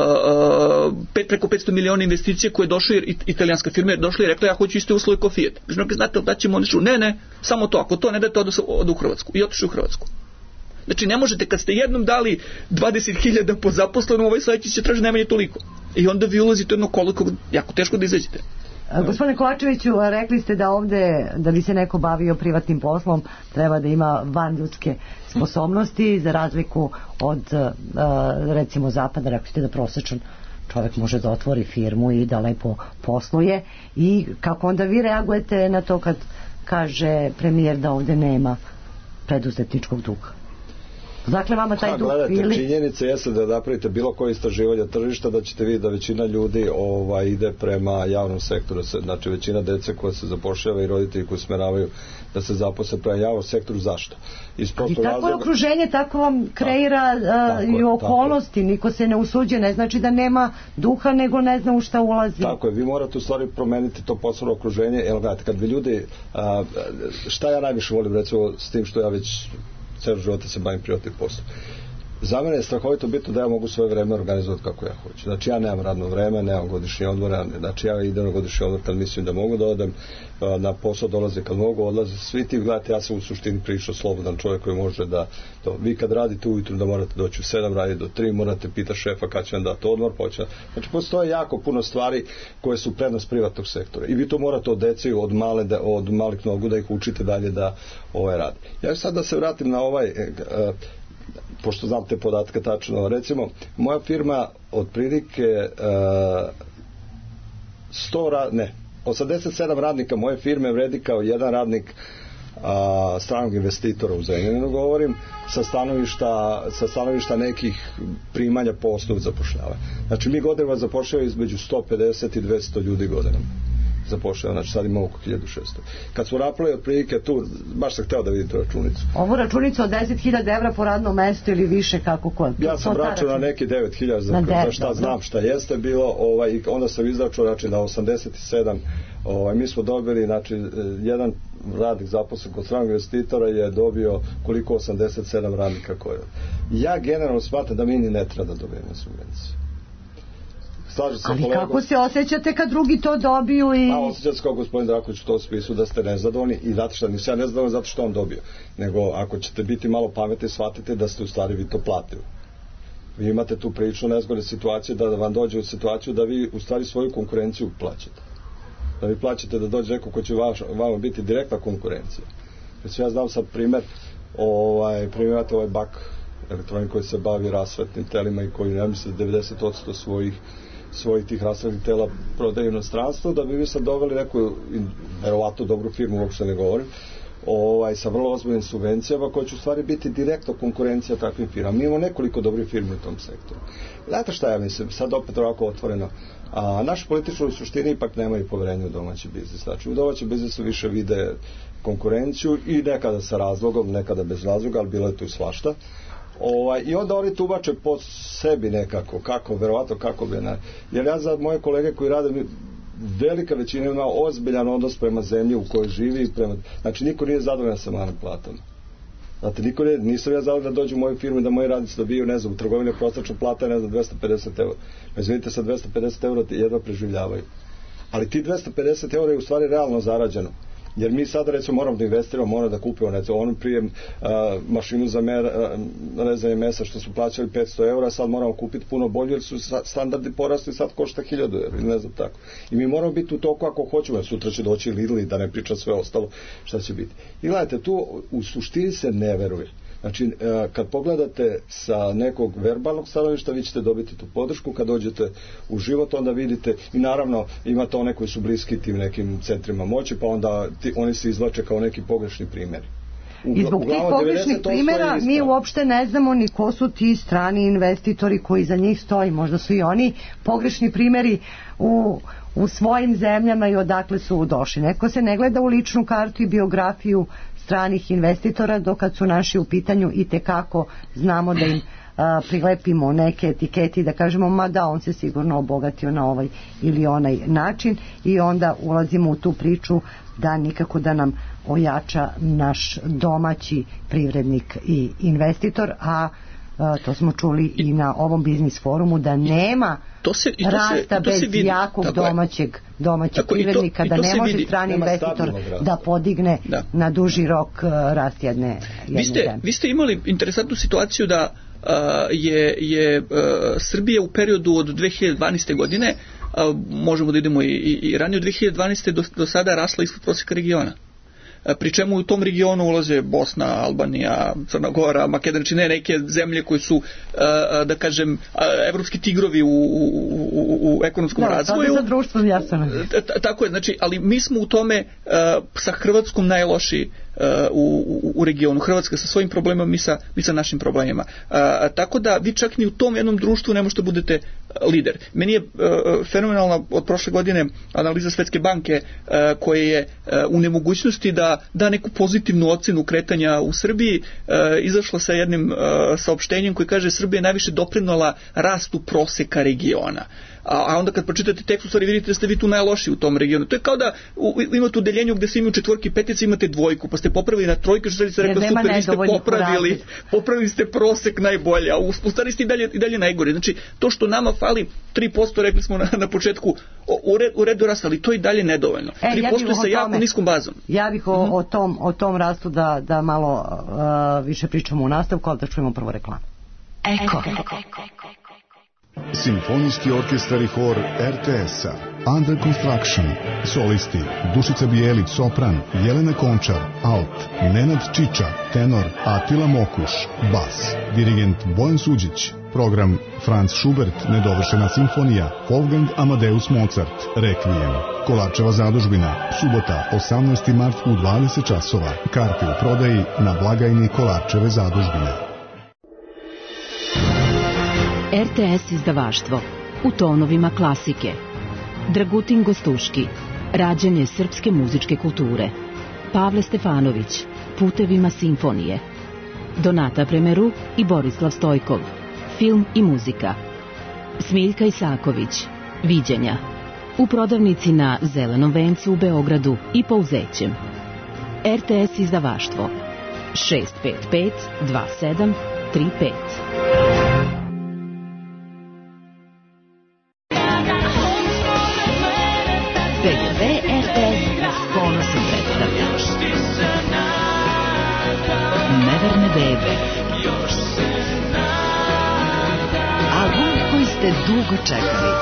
preko 500 miliona investicije koje je došlo, italijanska firma je došla i rekla ja hoću iste uslove kao Fiat. Mi smo rekli, znate, da ćemo ne, samo to, ako to ne date, odu u Hrvatsku. I otišli u Hrvatsku. Znači, ne možete, kad ste jednom dali 20.000 po zaposlenom, sledeći će traži najmanje toliko. I onda vi ulazite u jedno koliko, jako teško da izađete. Gospodine Kovačeviću, rekli ste da ovde, da bi se neko bavio privatnim poslom, treba da ima vanljudske sposobnosti, za razliku od, recimo, zapada, rekli ste da čovjek može da otvori firmu i da lepo posluje. I kako onda vi reagujete na to kad kaže premijer da ovde nema preduzetničkog duga? Dakle, vama taj dug ili... Činjenica jeste da napravite bilo koje istraživanje tržišta, da ćete vidjeti da većina ljudi ide prema javnom sektoru. Znači, većina dece koja se zapošljava i roditelji koji usmeravaju da se zaposle prema javnom sektoru. Zašto? I tako je okruženje, tako vam kreira i okolnosti. Niko se ne usuđuje, ne znači da nema duha, nego ne zna u šta ulazi. Tako je, vi morate u stvari promeniti to poslovno okruženje. Jer gledajte, kad bi ljudi... šta ja najviše volim, recimo, s tim što ja već celo života se bavim privatnim poslom. Za mene je strahovito bitno da ja mogu svoje vreme organizovati kako ja hoću. Znači, ja nemam radno vreme, nemam godišnji odmor, znači ja idem na godišnji odmor kad mislim da mogu da odem, na posao dolaze kad mogu, odlaze. Svi ti, gledajte, ja sam u suštini prilično slobodan čovjek koji može da... vi kad radite ujutru da morate doći u 7, radite do 3, morate pitati šefa kad će vam dati odmor, Znači, postoje jako puno stvari koje su prednost privatnog sektora. I vi to morate od dece, od malih nogu da ih učite dalje da radi. Ja sad da se vratim na pošto znam te podatke tačno, recimo, moja firma otprilike 87 radnika moje firme vredi kao jedan radnik stranog investitora u Zrenjaninu, govorim, sa stanovišta nekih primanja po osnovu zapošljavanja. Znači, mi godinama zapošljavamo između 150 i 200 ljudi godinama. Znači sad ima oko 1600. Kad smo napravili otprilike tu, baš sam hteo da vidim tu računicu. Ovu računicu od 10.000 evra po radnom mestu ili više, kako ko? Ja sam računao na neki 9.000 za šta znam šta jeste bilo, i onda sam izračunao, znači na 87, mi smo dobili, znači jedan radnik zaposlen kod stranog investitora je dobio koliko 87 radnika koje. Ja generalno smatram da mi ni ne treba da dobijemo subvencije. Ali kako se osjećate kad drugi to dobiju i... Osjećate se kao gospodin Draković u tom spisku da ste nezadovoljni i zato što nisam ja nezadovoljni zato što on dobio. Nego ako ćete biti malo pametni, shvatite da ste u stvari vi to platili. Vi imate tu prilično nezgodne situacije da vam dođe u situaciju da vi u stvari svoju konkurenciju plaćate. Da vi plaćate da dođe neko ko će vama biti direktna konkurencija. Znači ja znam sad primjer, primjerate ovaj BAK elektronik koji se bavi rasvetnim telima i koji, ja mislim, 90% svojih tih rasvetnih tela prodaju u inostranstvu, da bi vi sad doveli neku verovatno dobru firmu, uopšte ne govorim, sa vrlo ozbiljnim subvencijama koja će u stvari biti direktno konkurencija takvim firmama. Mi imamo nekoliko dobrih firmi u tom sektoru. Znate šta ja mislim, sad opet ovako otvoreno, naši političari u suštini ipak nemaju poverenja u domaći biznis. Znači u domaćem biznisu više vide konkurenciju i nekada sa razlogom, nekada bez razloga, ali bilo je tu svašta. I onda oni tumače po sebi nekako, verovatno kako bi ne. Jer ja za moje kolege koji rade, velika većina ima ozbiljan odnos prema zemlji u kojoj živi, znači niko nije zadovoljan sa malim platama. Znate, nisam ja zadovoljan da dođu u moju firmu i da moji radnici dobiju, ne znam, u trgovini prosječna plata je, ne znam, 250 €. Izvinite, sa 250 € jedva preživljavaju. Ali ti 250 € je u stvari realno zarađeno. Jer mi sada recimo moramo da investiramo, moramo da kupimo onu prije mašinu za rezanje mesa što su plaćali 500 €, sad moramo kupiti puno bolje jer su standardi porasli, sad košta 1000 €, ne znam tako. I mi moramo biti u toku ako hoćemo, sutra će doći Lidl i da ne priča sve ostalo šta će biti. I gledajte, tu u suštini se ne veruje. Znači, kad pogledate sa nekog verbalnog stanovišta, vi ćete dobiti tu podršku, kad dođete u život, onda vidite, i naravno imate one koji su bliski tim nekim centrima moći, pa onda oni se izvlače kao neki pogrešni primjeri. I zbog tih pogrešnih primjera mi uopšte ne znamo ni ko su ti strani investitori koji za njih stoji. Možda su i oni pogrešni primjeri u svojim zemljama i odakle su došli. Neko se ne gleda u ličnu kartu i biografiju stranih investitora, dok kad su naši u pitanju i tekako znamo da im prilepimo neke etikete i da kažemo ma da, on se sigurno obogatio na ovaj ili onaj način, i onda ulazimo u tu priču da nikako da nam ojača naš domaći privrednik i investitor, a to smo čuli i na ovom biznis forumu, da nema rasta bez jakog domaćeg privrednika, da ne može strani investitor da podigne na duži rok rast jedne zemlje. Vi ste imali interesantnu situaciju da je Srbija u periodu od 2012. godine, možemo da idemo i ranije, od 2012. do sada rasla ispod prosjeka regiona. pri čemu u tom regionu ulaze Bosna, Albanija, Crna Gora, Makedonija, znači ne neke zemlje koje su, da kažem, evropski tigrovi u ekonomskom razvoju. Da, društvo jasno. Tako je, znači, ali mi smo u tome sa Hrvatskom najlošiji u regionu. Hrvatska sa svojim problemima, mi sa našim problemima. Tako da vi čak ni u tom jednom društvu ne možete budete lider. Meni je fenomenalna od prošle godine analiza Svetske banke koja je u nemogućnosti da neku pozitivnu ocenu kretanja u Srbiji izašla sa jednim saopštenjem koji kaže Srbija je najviše doprinela rastu proseka regiona. A onda kad pročitate tekst, u stvari vidite da ste vi tu najlošiji u tom regionu. To je kao da imate u deljenju gde svi imaju četvorke i petice, imate dvojku, pa ste popravili na trojke, što ste rekli super, vi ste popravili ste prosek najbolje, a u stvari ste i dalje najgori. Znači, to što nama fali 3%, rekli smo na početku, u redu rast, ali to je i dalje nedovoljno. 3% je sa jako niskom bazom. Ja bih o tom rastu da malo više pričamo u nastavku, ali da čujemo prvo reklamu. Eko. Simfonijski orkestar i hor RTS-a, Under Construction, solisti Dušica Bijelić, sopran, Jelena Končar, alt, Nenad Čiča, tenor, Atila Mokuš, bas, dirigent Bojan Suđić, program Franz Schubert, nedovršena simfonija, Wolfgang Amadeus Mozart, Requiem, Kolarčeva zadužbina, subota, 18. mart u 20 časova, karte u prodaji na blagajni Kolarčeve zadužbine. RTS izdavaštvo u tonovima klasike. Dragutin Gostuški, rađanje srpske muzičke kulture. Pavle Stefanović, putevima simfonije. Donata Premeru i Borislav Stojkov, film i muzika. Smiljka Isaković, viđenja. U prodavnici na Zelenom vencu u Beogradu i Pouzećem. RTS izdavaštvo 655 2735. PGP RTS s ponosom predstavlja Neverne bebe. Album koji ste dugo čekali.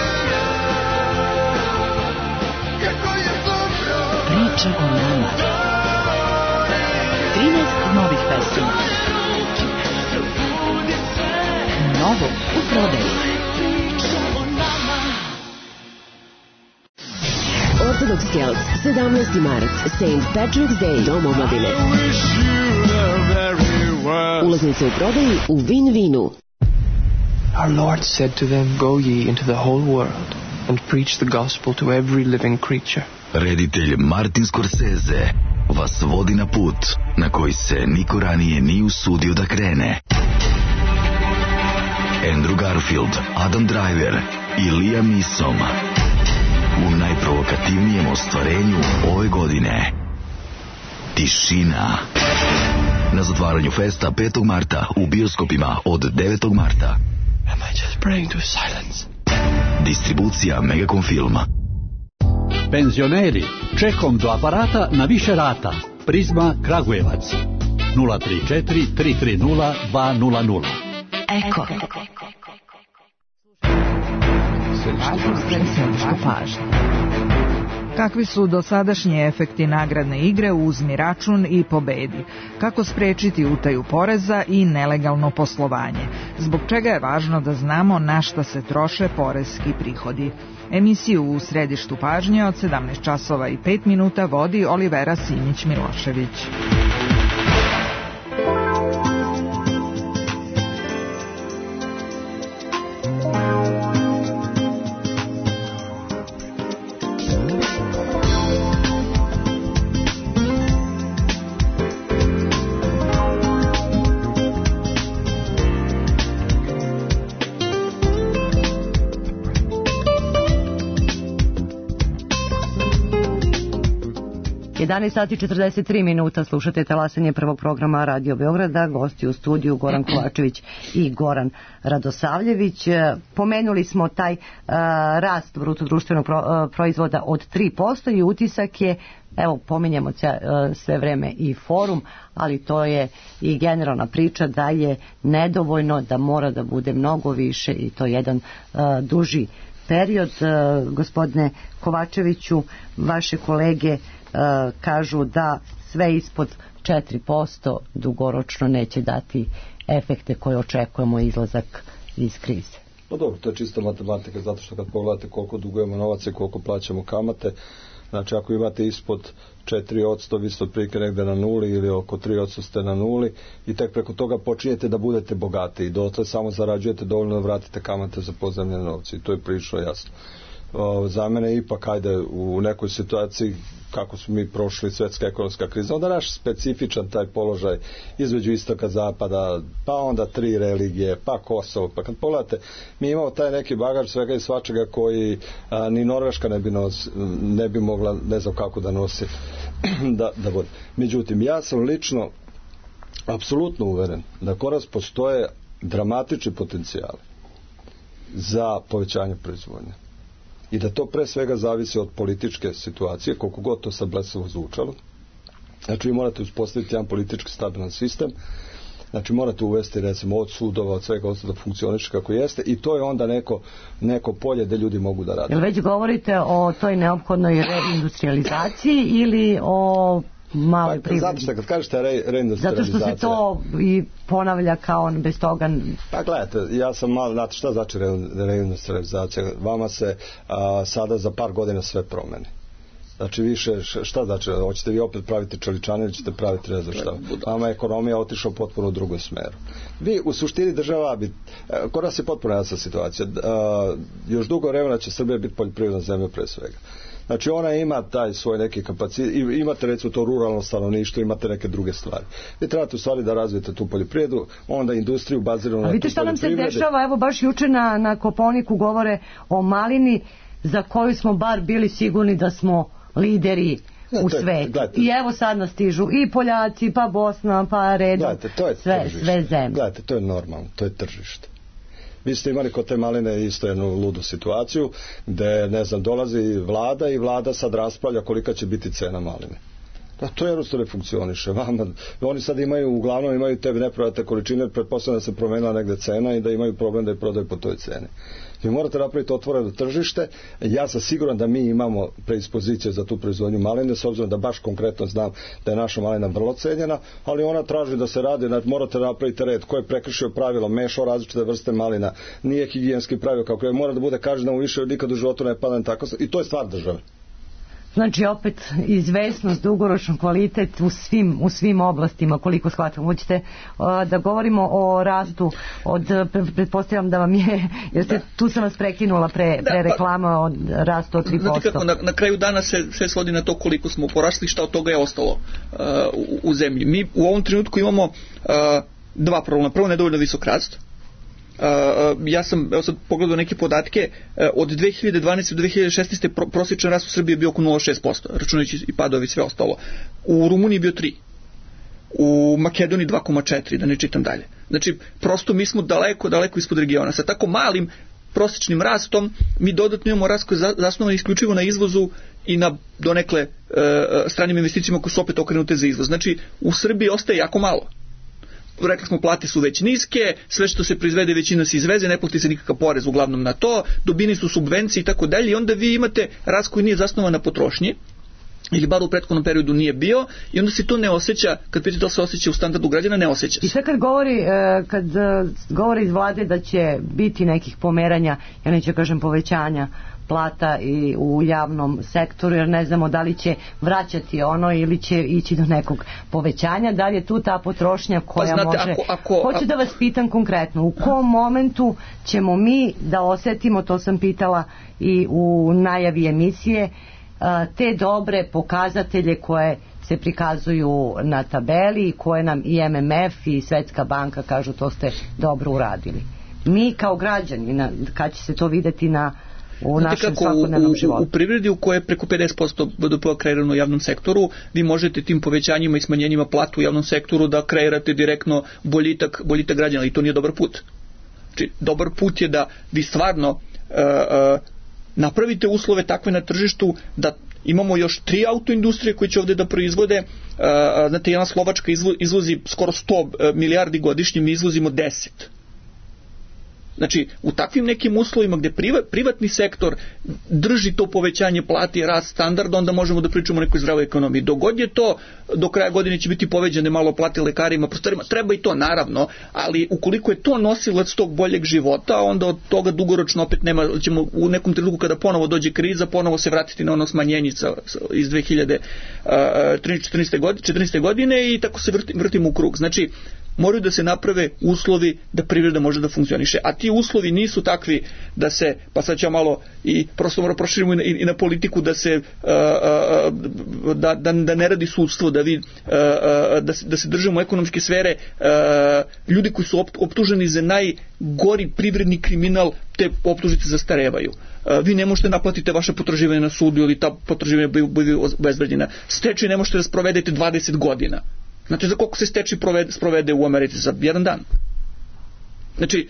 Priča o nama. 13 novih pesama. Novo u prodaji. Orthodox Celts, 17. mart, St. Patrick's Day, Dom omladine. Ulaznice u prodaji u Win-Winu. Our Lord said to them, Go ye into the whole world and preach the gospel to every living creature. Reditelj Martin Scorsese vas vodi na put na koji se niko ranije nije usudio da krene. Andrew Garfield, Adam Driver i Liam Neeson u najprovokativnijem ostvarenju ove godine. Tišina. Na zatvaranju festa 5. marta u bioskopima od 9. marta. Am I just praying to silence? Distribucija Megacom Filma. Penzioneri, čekom do aparata na više rata. Prizma Kragujevac 034 330 200. Eko. Kakvi su dosadašnji efekti nagradne igre Uzmi račun i pobedi? Kako sprečiti utaju poreza i nelegalno poslovanje? Zbog čega je važno da znamo na šta se troše poreski prihodi? Emisiju u središtu pažnje od 17 časova i 5 minuta vodi Olivera Simić-Milošević. Sati 43 minuta, slušate talasanje prvog programa Radio Beograda, gosti u studiju Goran Kovačević i Goran Radosavljević. Pomenuli smo taj rast bruto društvenog proizvoda od 3% i utisak je, evo pominjamo sve vreme i forum, ali to je i generalna priča da je nedovoljno, da mora da bude mnogo više i to jedan duži period. Gospodine Kovačeviću, vaše kolege kažu da sve ispod 4% dugoročno neće dati efekte koje očekujemo izlazak iz krize. No dobro, to je čista matematika, zato što kad pogledate koliko dugujemo novaca i koliko plaćamo kamate, znači ako imate ispod 4%, vi ste otprilike negde na nuli ili oko 3% ste na nuli i tek preko toga počinjete da budete bogati i dotle samo zarađujete dovoljno da vratite kamate za pozajmljene novce i to je prilično jasno. Za mene ipak, ajde, u nekoj situaciji kako smo mi prošli svetska ekonomska kriza, onda naš specifičan taj položaj između istoka zapada, pa onda 3 religije, pa Kosovo, pa kad pogledate, mi imamo taj neki bagaž svega i svačega koji ni Norveška ne bi mogla, ne znam kako da nosi da bude. Međutim, ja sam lično apsolutno uveren da kod nas postoje dramatični potencijali za povećanje proizvodnje. I da to pre svega zavisi od političke situacije, koliko god to sad blesavo zvučalo. Znači, vi morate uspostaviti jedan politički stabilan sistem, znači morate uvesti, recimo, od sudova, od svega ostalo da funkcioniše kako jeste i to je onda neko polje gde ljudi mogu da rade. Jel već govorite o toj neophodnoj reindustrializaciji ili o maloj privredi? Zato što kad kažete reindustrializacija... Zato što se to i ponavlja kao bez toga... Pa gledajte, ja sam malo, znate šta znači reindustrializacija? Vama se sada za par godina sve promeni. Znači više, šta znači? Hoćete vi opet praviti čeličane ili ćete praviti ne znam šta? Vama je ekonomija otišla potpuno u drugoj smeru. Vi u suštini država bi... Kod nas je potpuno jasna situacija. Još dugo vremena će Srbija biti poljoprivredna zemlja pre svega. Znači ona ima taj svoj neki kapacitet, imate recimo to ruralno stanovništvo, imate neke druge stvari. Vi trebate u stvari da razvijete tu poljoprivredu, onda industriju baziranu na tu poljoprivredu. A vidite šta nam se dešava, evo baš juče na Kopaoniku govore o malini za koju smo bar bili sigurni da smo lideri u svetu. I evo sad nas stižu i Poljaci, pa Bosna, pa redom, sve zemlje. Gledajte, to je normalno, to je tržište. Vi ste imali kod te maline isto jednu ludu situaciju gde, ne znam, dolazi vlada i vlada sad raspravlja kolika će biti cena maline. Da, to jednostavno ne funkcioniše. Oni sad uglavnom imaju te neprodate količine, pretpostavljam da se promenila negde cena i da imaju problem da je prodaju po toj ceni. Vi morate napraviti otvoreno tržište. Ja sam siguran da mi imamo predispozicije za tu proizvodnju maline, s obzirom da baš konkretno znam da je naša malina vrlo cenjena, ali ona traži da se radi, morate napraviti red. Ko je prekršio pravilo, mešao različite vrste malina, nije higijenski pravilo, kako je, mora da bude kažnjen da mu više nikad u životu ne padne tako, i to je stvar države. Znači opet izvesnost, dugoročan kvalitet u svim oblastima, koliko shvatimo. Hoćete da govorimo o rastu pretpostavljam da vam je, jer tu sam vas prekinula pre reklama od rastu od 3%. Znate kako, na kraju dana sve svodi na to koliko smo porasli, šta od toga je ostalo u zemlji. Mi u ovom trenutku imamo dva problema. Prvo, nedovoljno visok rast. Ja sam sad pogledao neke podatke, od 2012. do 2016. prosječan rast u Srbiji je bio oko 0,6%, računajući i padovi sve ostalo. U Rumuniji je bio 3%, u Makedoniji 2,4%, da ne čitam dalje. Znači, prosto mi smo daleko ispod regiona. Sa tako malim prosječnim rastom mi dodatno imamo rast koji je zasnovan isključivo na izvozu i na donekle stranim investicijama koje su opet okrenute za izvoz. Znači, u Srbiji ostaje jako malo. Rekli smo, plate su već niske, sve što se proizvede većina se izveze, ne plati se nikakav porez uglavnom na to, dobini su subvencije i tako dalje, i onda vi imate rast koji nije zasnovan na potrošnji, ili bar u prethodnom periodu nije bio, i onda se to ne osjeća, kad pitate da se osjeća u standardu građana, ne osjeća se. I sve kad govori iz vlade da će biti nekih pomeranja, ja neću kažem povećanja plata i u javnom sektoru, jer ne znamo da li će vraćati ono ili će ići do nekog povećanja, da li je tu ta potrošnja koja može... Hoću da vas pitam konkretno, u kom momentu ćemo mi da osetimo, to sam pitala i u najavi emisije, te dobre pokazatelje koje se prikazuju na tabeli i koje nam i MMF i Svetska banka kažu to ste dobro uradili. Mi kao građani, kad će se to videti u našem svakodnevnom životu? U privredi u kojoj je preko 50% BDP-a kreirano u javnom sektoru, vi možete tim povećanjima i smanjenjima platu u javnom sektoru da kreirate direktno boljitak građana, i to nije dobar put. Znači, dobar put je da vi stvarno napravite uslove takve na tržištu da imamo još 3 autoindustrije koje će ovdje da proizvode. Znate, jedna Slovačka izvozi skoro 100 milijardi godišnje, mi izvozimo 10. Znači, u takvim nekim uslovima gdje privatni sektor drži to povećanje plati, rast standarda, onda možemo da pričamo o nekoj zdravoj ekonomiji. Dogod je to, do kraja godine će biti povećane malo plate lekarima, prostorima, treba i to naravno, ali ukoliko je to nosilac tog boljeg života, onda od toga dugoročno opet nema, ćemo u nekom trenutku kada ponovo dođe kriza, ponovo se vratiti na ono smanjenje iz 2014. godine i tako se vrtimo u krug. Znači, moraju da se naprave uslovi da privreda može da funkcioniše. A ti uslovi nisu takvi da se, pa sad ću malo i prosto moramo proširimo i na politiku da se da ne radi sudstvo, da se držimo ekonomske sfere, ljudi koji su optuženi za najgori privredni kriminal, te optužnice zastarevaju. Vi ne možete naplatiti vaše potraživanje na sudu ili ta potraživanja budu obezvređena. Stečaj ne možete da sprovedete 20 godina. Znači, za koliko se stečaj sprovede u Americi? Za jedan dan. Znači,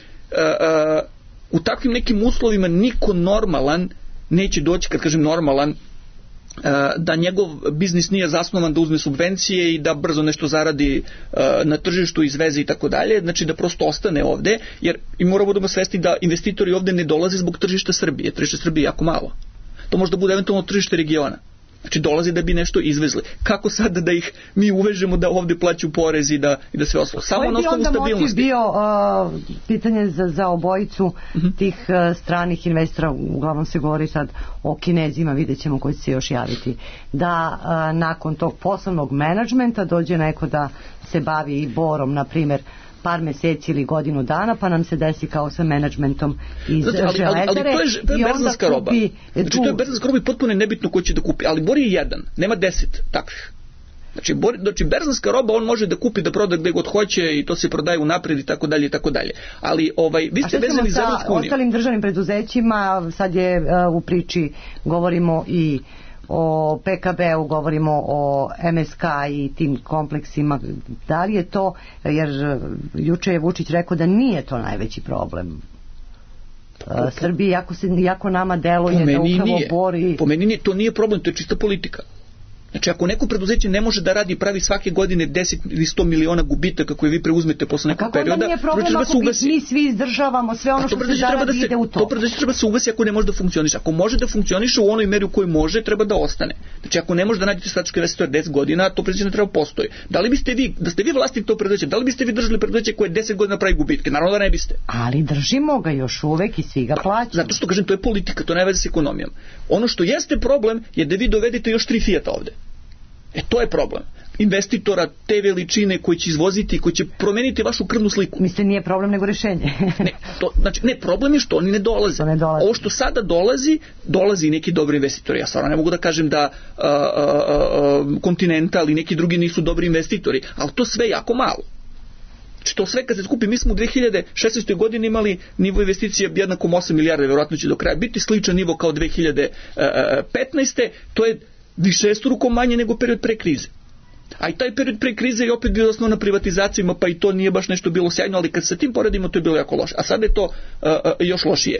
u takvim nekim uslovima niko normalan neće doći, kad kažem normalan, da njegov biznis nije zasnovan da uzme subvencije i da brzo nešto zaradi na tržištu, izveze i tako dalje, znači da prosto ostane ovde, jer i moramo da budemo svesni da investitori ovde ne dolaze zbog tržišta Srbije. Tržište Srbije je jako malo. To može da bude eventualno tržište regiona. Znači, dolazi da bi nešto izvezli. Kako sada da ih mi uvežemo da ovde plaćaju porez i da sve ostalo? Samo na osnovu stabilnosti. Koji bi onda motiv bio pitanje za obojicu tih stranih investora, uglavnom se govori sad o Kinezima, vidjet ćemo koji će se još javiti, da nakon tog poslovnog menadžmenta dođe neko da se bavi i borom, na primjer, par meseci ili godinu dana, pa nam se desi kao sa menadžmentom iz Železare. Ali to je berzanska roba. Znači, to je berzanska roba i potpuno je nebitno ko će da kupi. Ali bor je jedan, nema 10 takvih. Znači, berzanska roba, on može da kupi, da proda gde god hoće i to se prodaje unapred i tako dalje i tako dalje. Ali vi ste vezani za Evropsku uniju. A što ostalim državnim preduzećima, sad je u priči, govorimo i o PKB-u, govorimo o MSK i tim kompleksima. Da li je to, jer juče je Vučić rekao da nije to najveći problem Srbiji, jako nama deluje da upravo bori... Po meni to nije problem, to je čista politika. Znači, ako neko preduzeće ne može da radi, pravi svake godine 10 ili 100 miliona gubitaka koje vi preuzmete posle nekog perioda, kako da nije problem ako mi svi izdržavamo sve ono što se zaradi ide u to? To preduzeće treba se ugasi ako ne može da funkcioniše. Ako može da funkcioniše u onoj meri u kojoj može, treba da ostane. Znači, ako ne može da nađete strateški investitor 10 godina, to preduzeće ne treba postoji. Da li biste vi, da ste vi vlasnik tog preduzeća, da li biste vi držali preduzeće koje 10 godina pravi gubitke? Naravno da ne biste. Ali držimo ga još uvek i svi ga plaćamo. Zato što kažem, to je politika, to nema veze s ekonomijom. Ono što jeste problem je da vi dovedete još 3 Fijata ovde. To je problem. Investitora te veličine koji će izvoziti, koji će promeniti vašu krvnu sliku. Mislim, nije problem nego rešenje. Ne, problem je što oni ne dolaze. Ovo što sada dolazi neki dobri investitori. Ja stvarno ne mogu da kažem da Continental i neki drugi nisu dobri investitori, ali to sve jako malo. Znači, to sve kad se skupi, mi smo u 2016. godini imali nivo investicije 1,8 milijarde, verovatno će do kraja biti sličan nivo kao 2015. To je višestruko manje nego period pre krize. A i taj period pre krize je opet bio zasnovan na privatizacijama, pa i to nije baš nešto bilo sjajno, ali kad sa tim poredimo, to je bilo jako loše. A sada je to još lošije.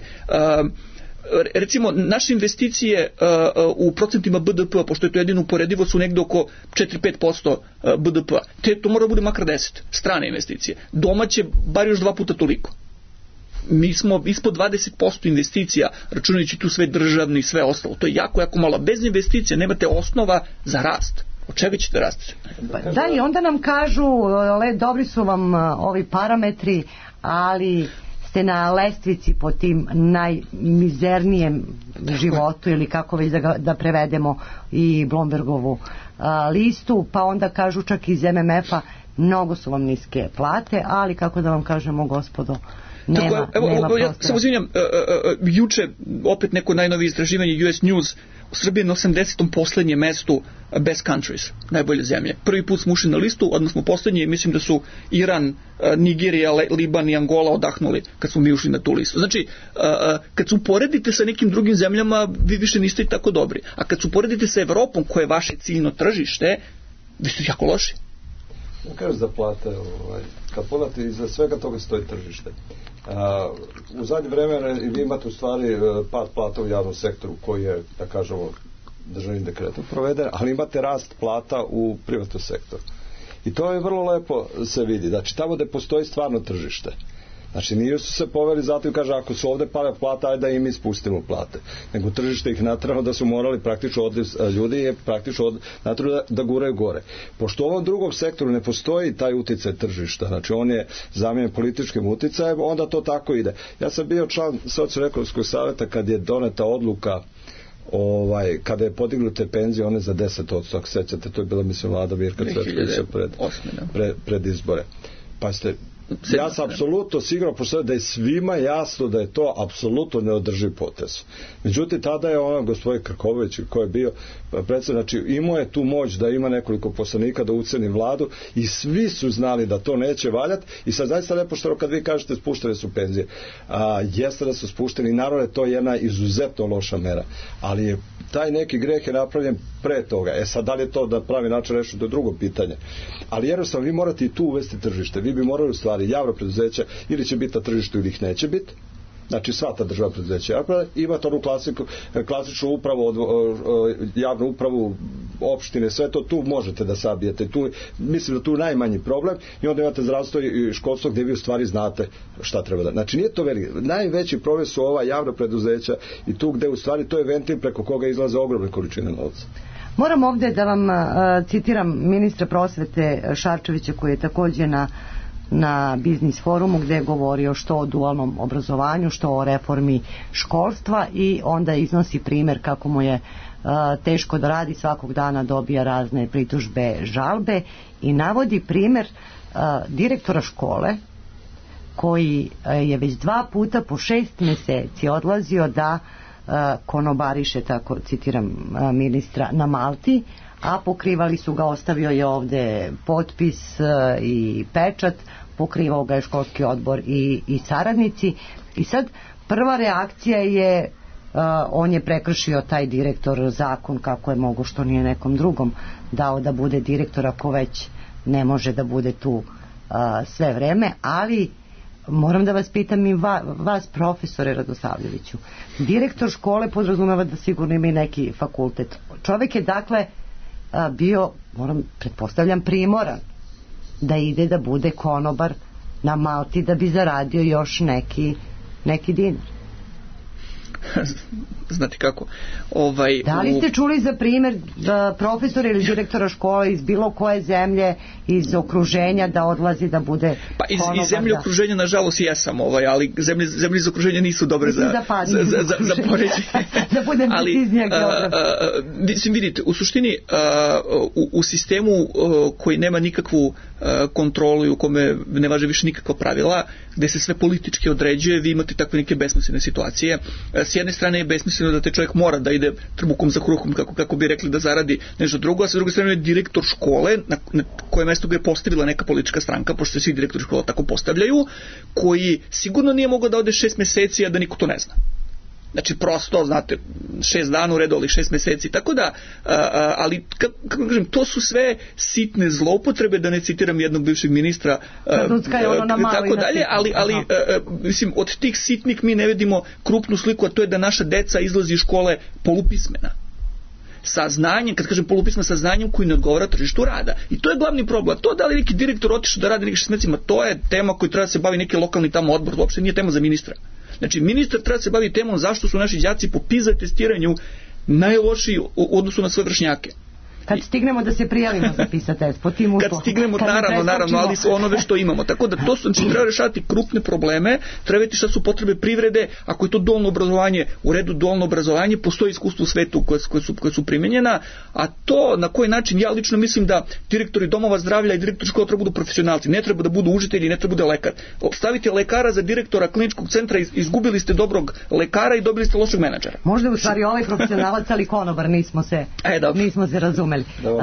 Recimo, naše investicije u procentima BDP-a, pošto je to jedino uporedivo, su negde oko 4-5% BDP-a. To mora bude makar 10 strane investicije. Domaće bar još 2 puta toliko. Mi smo ispod 20% investicija, računajući tu sve državne i sve ostalo. To je jako, jako malo. Bez investicija nemate osnova za rast. Od čega ćete rasti? Da, i onda nam kažu, dobri su vam ovi parametri, ali ste na lestvici po tim najmizernijem životu, ili kako već da prevedemo i Bloombergovu listu, pa onda kažu čak iz MMF-a, mnogo su vam niske plate, ali kako da vam kažemo, gospodo, nema prostora. Ja samo izvinjam, juče opet neko najnovije istraživanje US News, u Srbiji je na 80. poslednjem mestu best countries, najbolje zemlje. Prvi put smo ušli na listu, odnosno smo poslednji, mislim da su Iran, Nigerija, Liban i Angola odahnuli kad smo mi ušli na tu listu. Znači, kad se uporedite sa nekim drugim zemljama, vi više niste tako dobri. A kad se uporedite sa Evropom, koje je vaše ciljno tržište, vi ste jako loši. Kažeš za plate, kad pogledate, iza svega toga stoji tržište. U zadnje vreme vi imate u stvari pad plata u javnom sektoru koji je, da kažemo, državnim dekretom proveden, ali imate rast plata u privatnom sektoru. I to je vrlo lepo se vidi. Znači, tamo gde postoji stvarno tržište, Znači nije su se poveli zato i kaže ako su ovde pale plata, ajde da i mi spustimo plate. Nego tržište ih natrano da su morali praktično odliv ljudi je praktično natrano da guraju gore. Pošto u ovom drugom sektoru ne postoji taj uticaj tržišta, znači on je zamijenjen političkim uticajem, onda to tako ide. Ja sam bio član Socioekonomskog saveta kad je doneta odluka kada je podignute penzije one za 10%, ako sećate, to je bila mislim vlada Mirka Cvetkovića pred izbore. Pa ste ja sam apsolutno siguran da je svima jasno da je to apsolutno neodrživ potez. Međutim, tada je gospodin Krković koji je bio predsjednik, znači imao je tu moć da ima nekoliko poslanika da uceni vladu i svi su znali da to neće valjati i sad zaista nepošteno kad vi kažete spuštene su penzije. Jeste da su spušteni i naravno je to jedna izuzetno loša mera, ali je taj neki greh je napravljen pre toga. Sad da li je to da pravi način rešiti, to je drugo pitanje. Ali jednostavno vi morate i tu uvesti tržište. Vi bi morali u stvari javno preduzeća ili će biti na tržištu ili ih neće biti. Znači sva ta država preduzeća imate onu klasičnu upravu, javnu upravu, opštine, sve to tu možete da sabijete. Mislim da tu najmanji problem i onda imate zdravstvo i školstvo gdje vi u stvari znate šta treba da. Znači nije to veliko. Najveći problem su ova javna preduzeća i tu gdje u stvari to je ventil preko koga izlaze ogromne količine novca. Moram ovdje da vam citiram ministra prosvete Šarčevića koji je također na biznis forumu gdje je govorio što o dualnom obrazovanju, što o reformi školstva i onda iznosi primjer kako mu je teško da radi, svakog dana dobija razne pritužbe, žalbe i navodi primjer direktora škole koji je već 2 puta po 6 mjeseci odlazio da konobariše, tako citiram ministra, na Malti, a pokrivali su ga, ostavio je ovdje potpis i pečat, pokrivao ga je školski odbor i saradnici i sad prva reakcija je on je prekršio taj direktor zakon, kako je mogo što nije nekom drugom dao da bude direktor ako već ne može da bude tu sve vreme, ali moram da vas pitam i vas profesore Radosavljeviću, direktor škole podrazumeva da sigurno ima i neki fakultet. Čovjek je dakle bio, pretpostavljam, primoran da ide da bude konobar na Malti da bi zaradio još neki dinar. Znate kako? Da li ste čuli za primjer profesora ili direktora škole iz bilo koje zemlje, iz okruženja da odlazi da bude konobar? Iz zemlje okruženja nažalost jesam, ali zemlje iz okruženja nisu dobre za poređenje. Da budem preciznija geograf. Vidite, u suštini u sistemu koji nema nikakvu kontrolu i u kome ne važe više nikakva pravila, gde se sve politički određuje, vi imate takve neke besmislene situacije. S jedne strane je besmisleno da te čovjek mora da ide trbukom za kruhom, kako bi rekli, da zaradi nešto drugo, a sa druge strane je direktor škole na koje mjesto ga je postavila neka politička stranka, pošto se svi direktori škola tako postavljaju, koji sigurno nije mogao da ode 6 mjeseci, a da niko to ne zna. Znači prosto, znate, 6 dana u redu, ali 6 mjeseci, tako da, ali, kako kažem, to su sve sitne zloupotrebe, da ne citiram jednog bivšeg ministra, tako dalje, ali mislim, od tih sitnih mi ne vidimo krupnu sliku, a to je da naša deca izlazi iz škole polupismena. Sa znanjem, kad kažem polupismena, sa znanjem koji ne odgovara tržištu rada. I to je glavni problem. To da li neki direktor otišao da radi nekih 6 mjesecima, to je tema koju treba da se bavi neki lokalni tamo odbor, uopšte nije tema za ministra. Znači, ministar treba da se bavi temom zašto su naši đaci po PISA testiranju najlošiji u odnosu na svoje vršnjake. Kad stignemo da se prijavimo za PISA test, po tim uslovima. Kad stignemo, naravno, ali su ono već što imamo. Tako da to su, znači, treba rešavati krupne probleme, treba vidjeti šta su potrebe privrede, ako je to dualno obrazovanje, u redu dualno obrazovanje, postoji iskustvo u svetu koje su primjenjena, a to na koji način, ja lično mislim da direktori domova zdravlja i direktori škola treba budu profesionalci, ne treba da budu učitelji, ne treba da bude lekar. Stavite lekara za direktora kliničkog centra, izgubili ste dobrog lekara i dobili ste lošeg menadžera. Možda u stvari ovaj profesionalac, ali konobar, nismo se razumeli.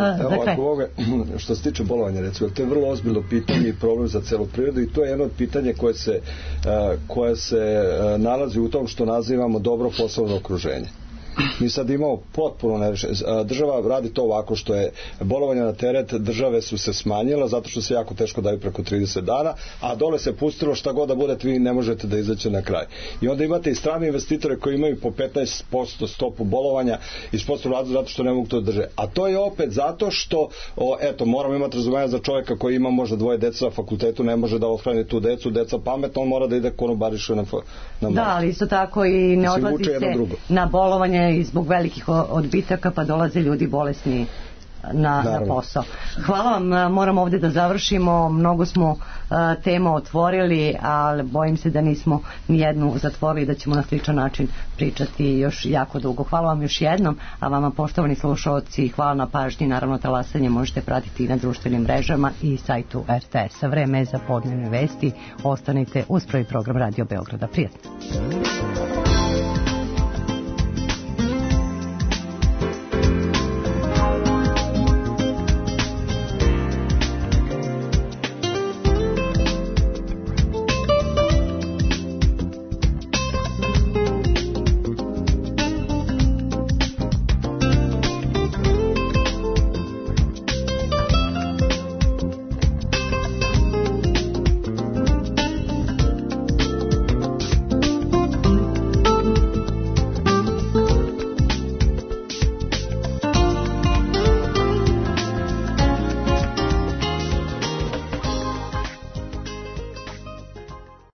Što se tiče bolovanja, recimo, to je vrlo ozbiljno pitanje i problem za celu prirodu i to je jedno od pitanja koje se nalazi u tom što nazivamo dobro poslovno okruženje. Mi sad imamo potpuno nerešeno. Država radi to ovako što je bolovanja na teret države su se smanjila zato što se jako teško daju preko 30 dana, a dole se pustilo šta god da budete, vi ne možete da izađete na kraj. I onda imate i strane investitore koji imaju po 15% stopu bolovanja iz poslovnog razloga zato što ne mogu to drže. A to je opet zato što moramo imati razumevanja za čovjeka koji ima možda 2 dece na fakultetu, ne može da ohrani tu decu, deca pametno, on mora da ide konobariše na Da, ali isto tako i ne odlazi se na bolovanje i zbog velikih odbitaka, pa dolaze ljudi bolesni na posao. Hvala vam, moramo ovdje da završimo, mnogo smo tema otvorili, ali bojim se da nismo nijednu zatvorili, da ćemo na sličan način pričati još jako dugo. Hvala vam još jednom, a vama poštovani slušalci, hvala na pažnji, naravno talasanje možete pratiti i na društvenim mrežama i sajtu RTS-a. Vreme je za podnevne vesti, ostanite uz prvi program Radio Beograda. Prijatno.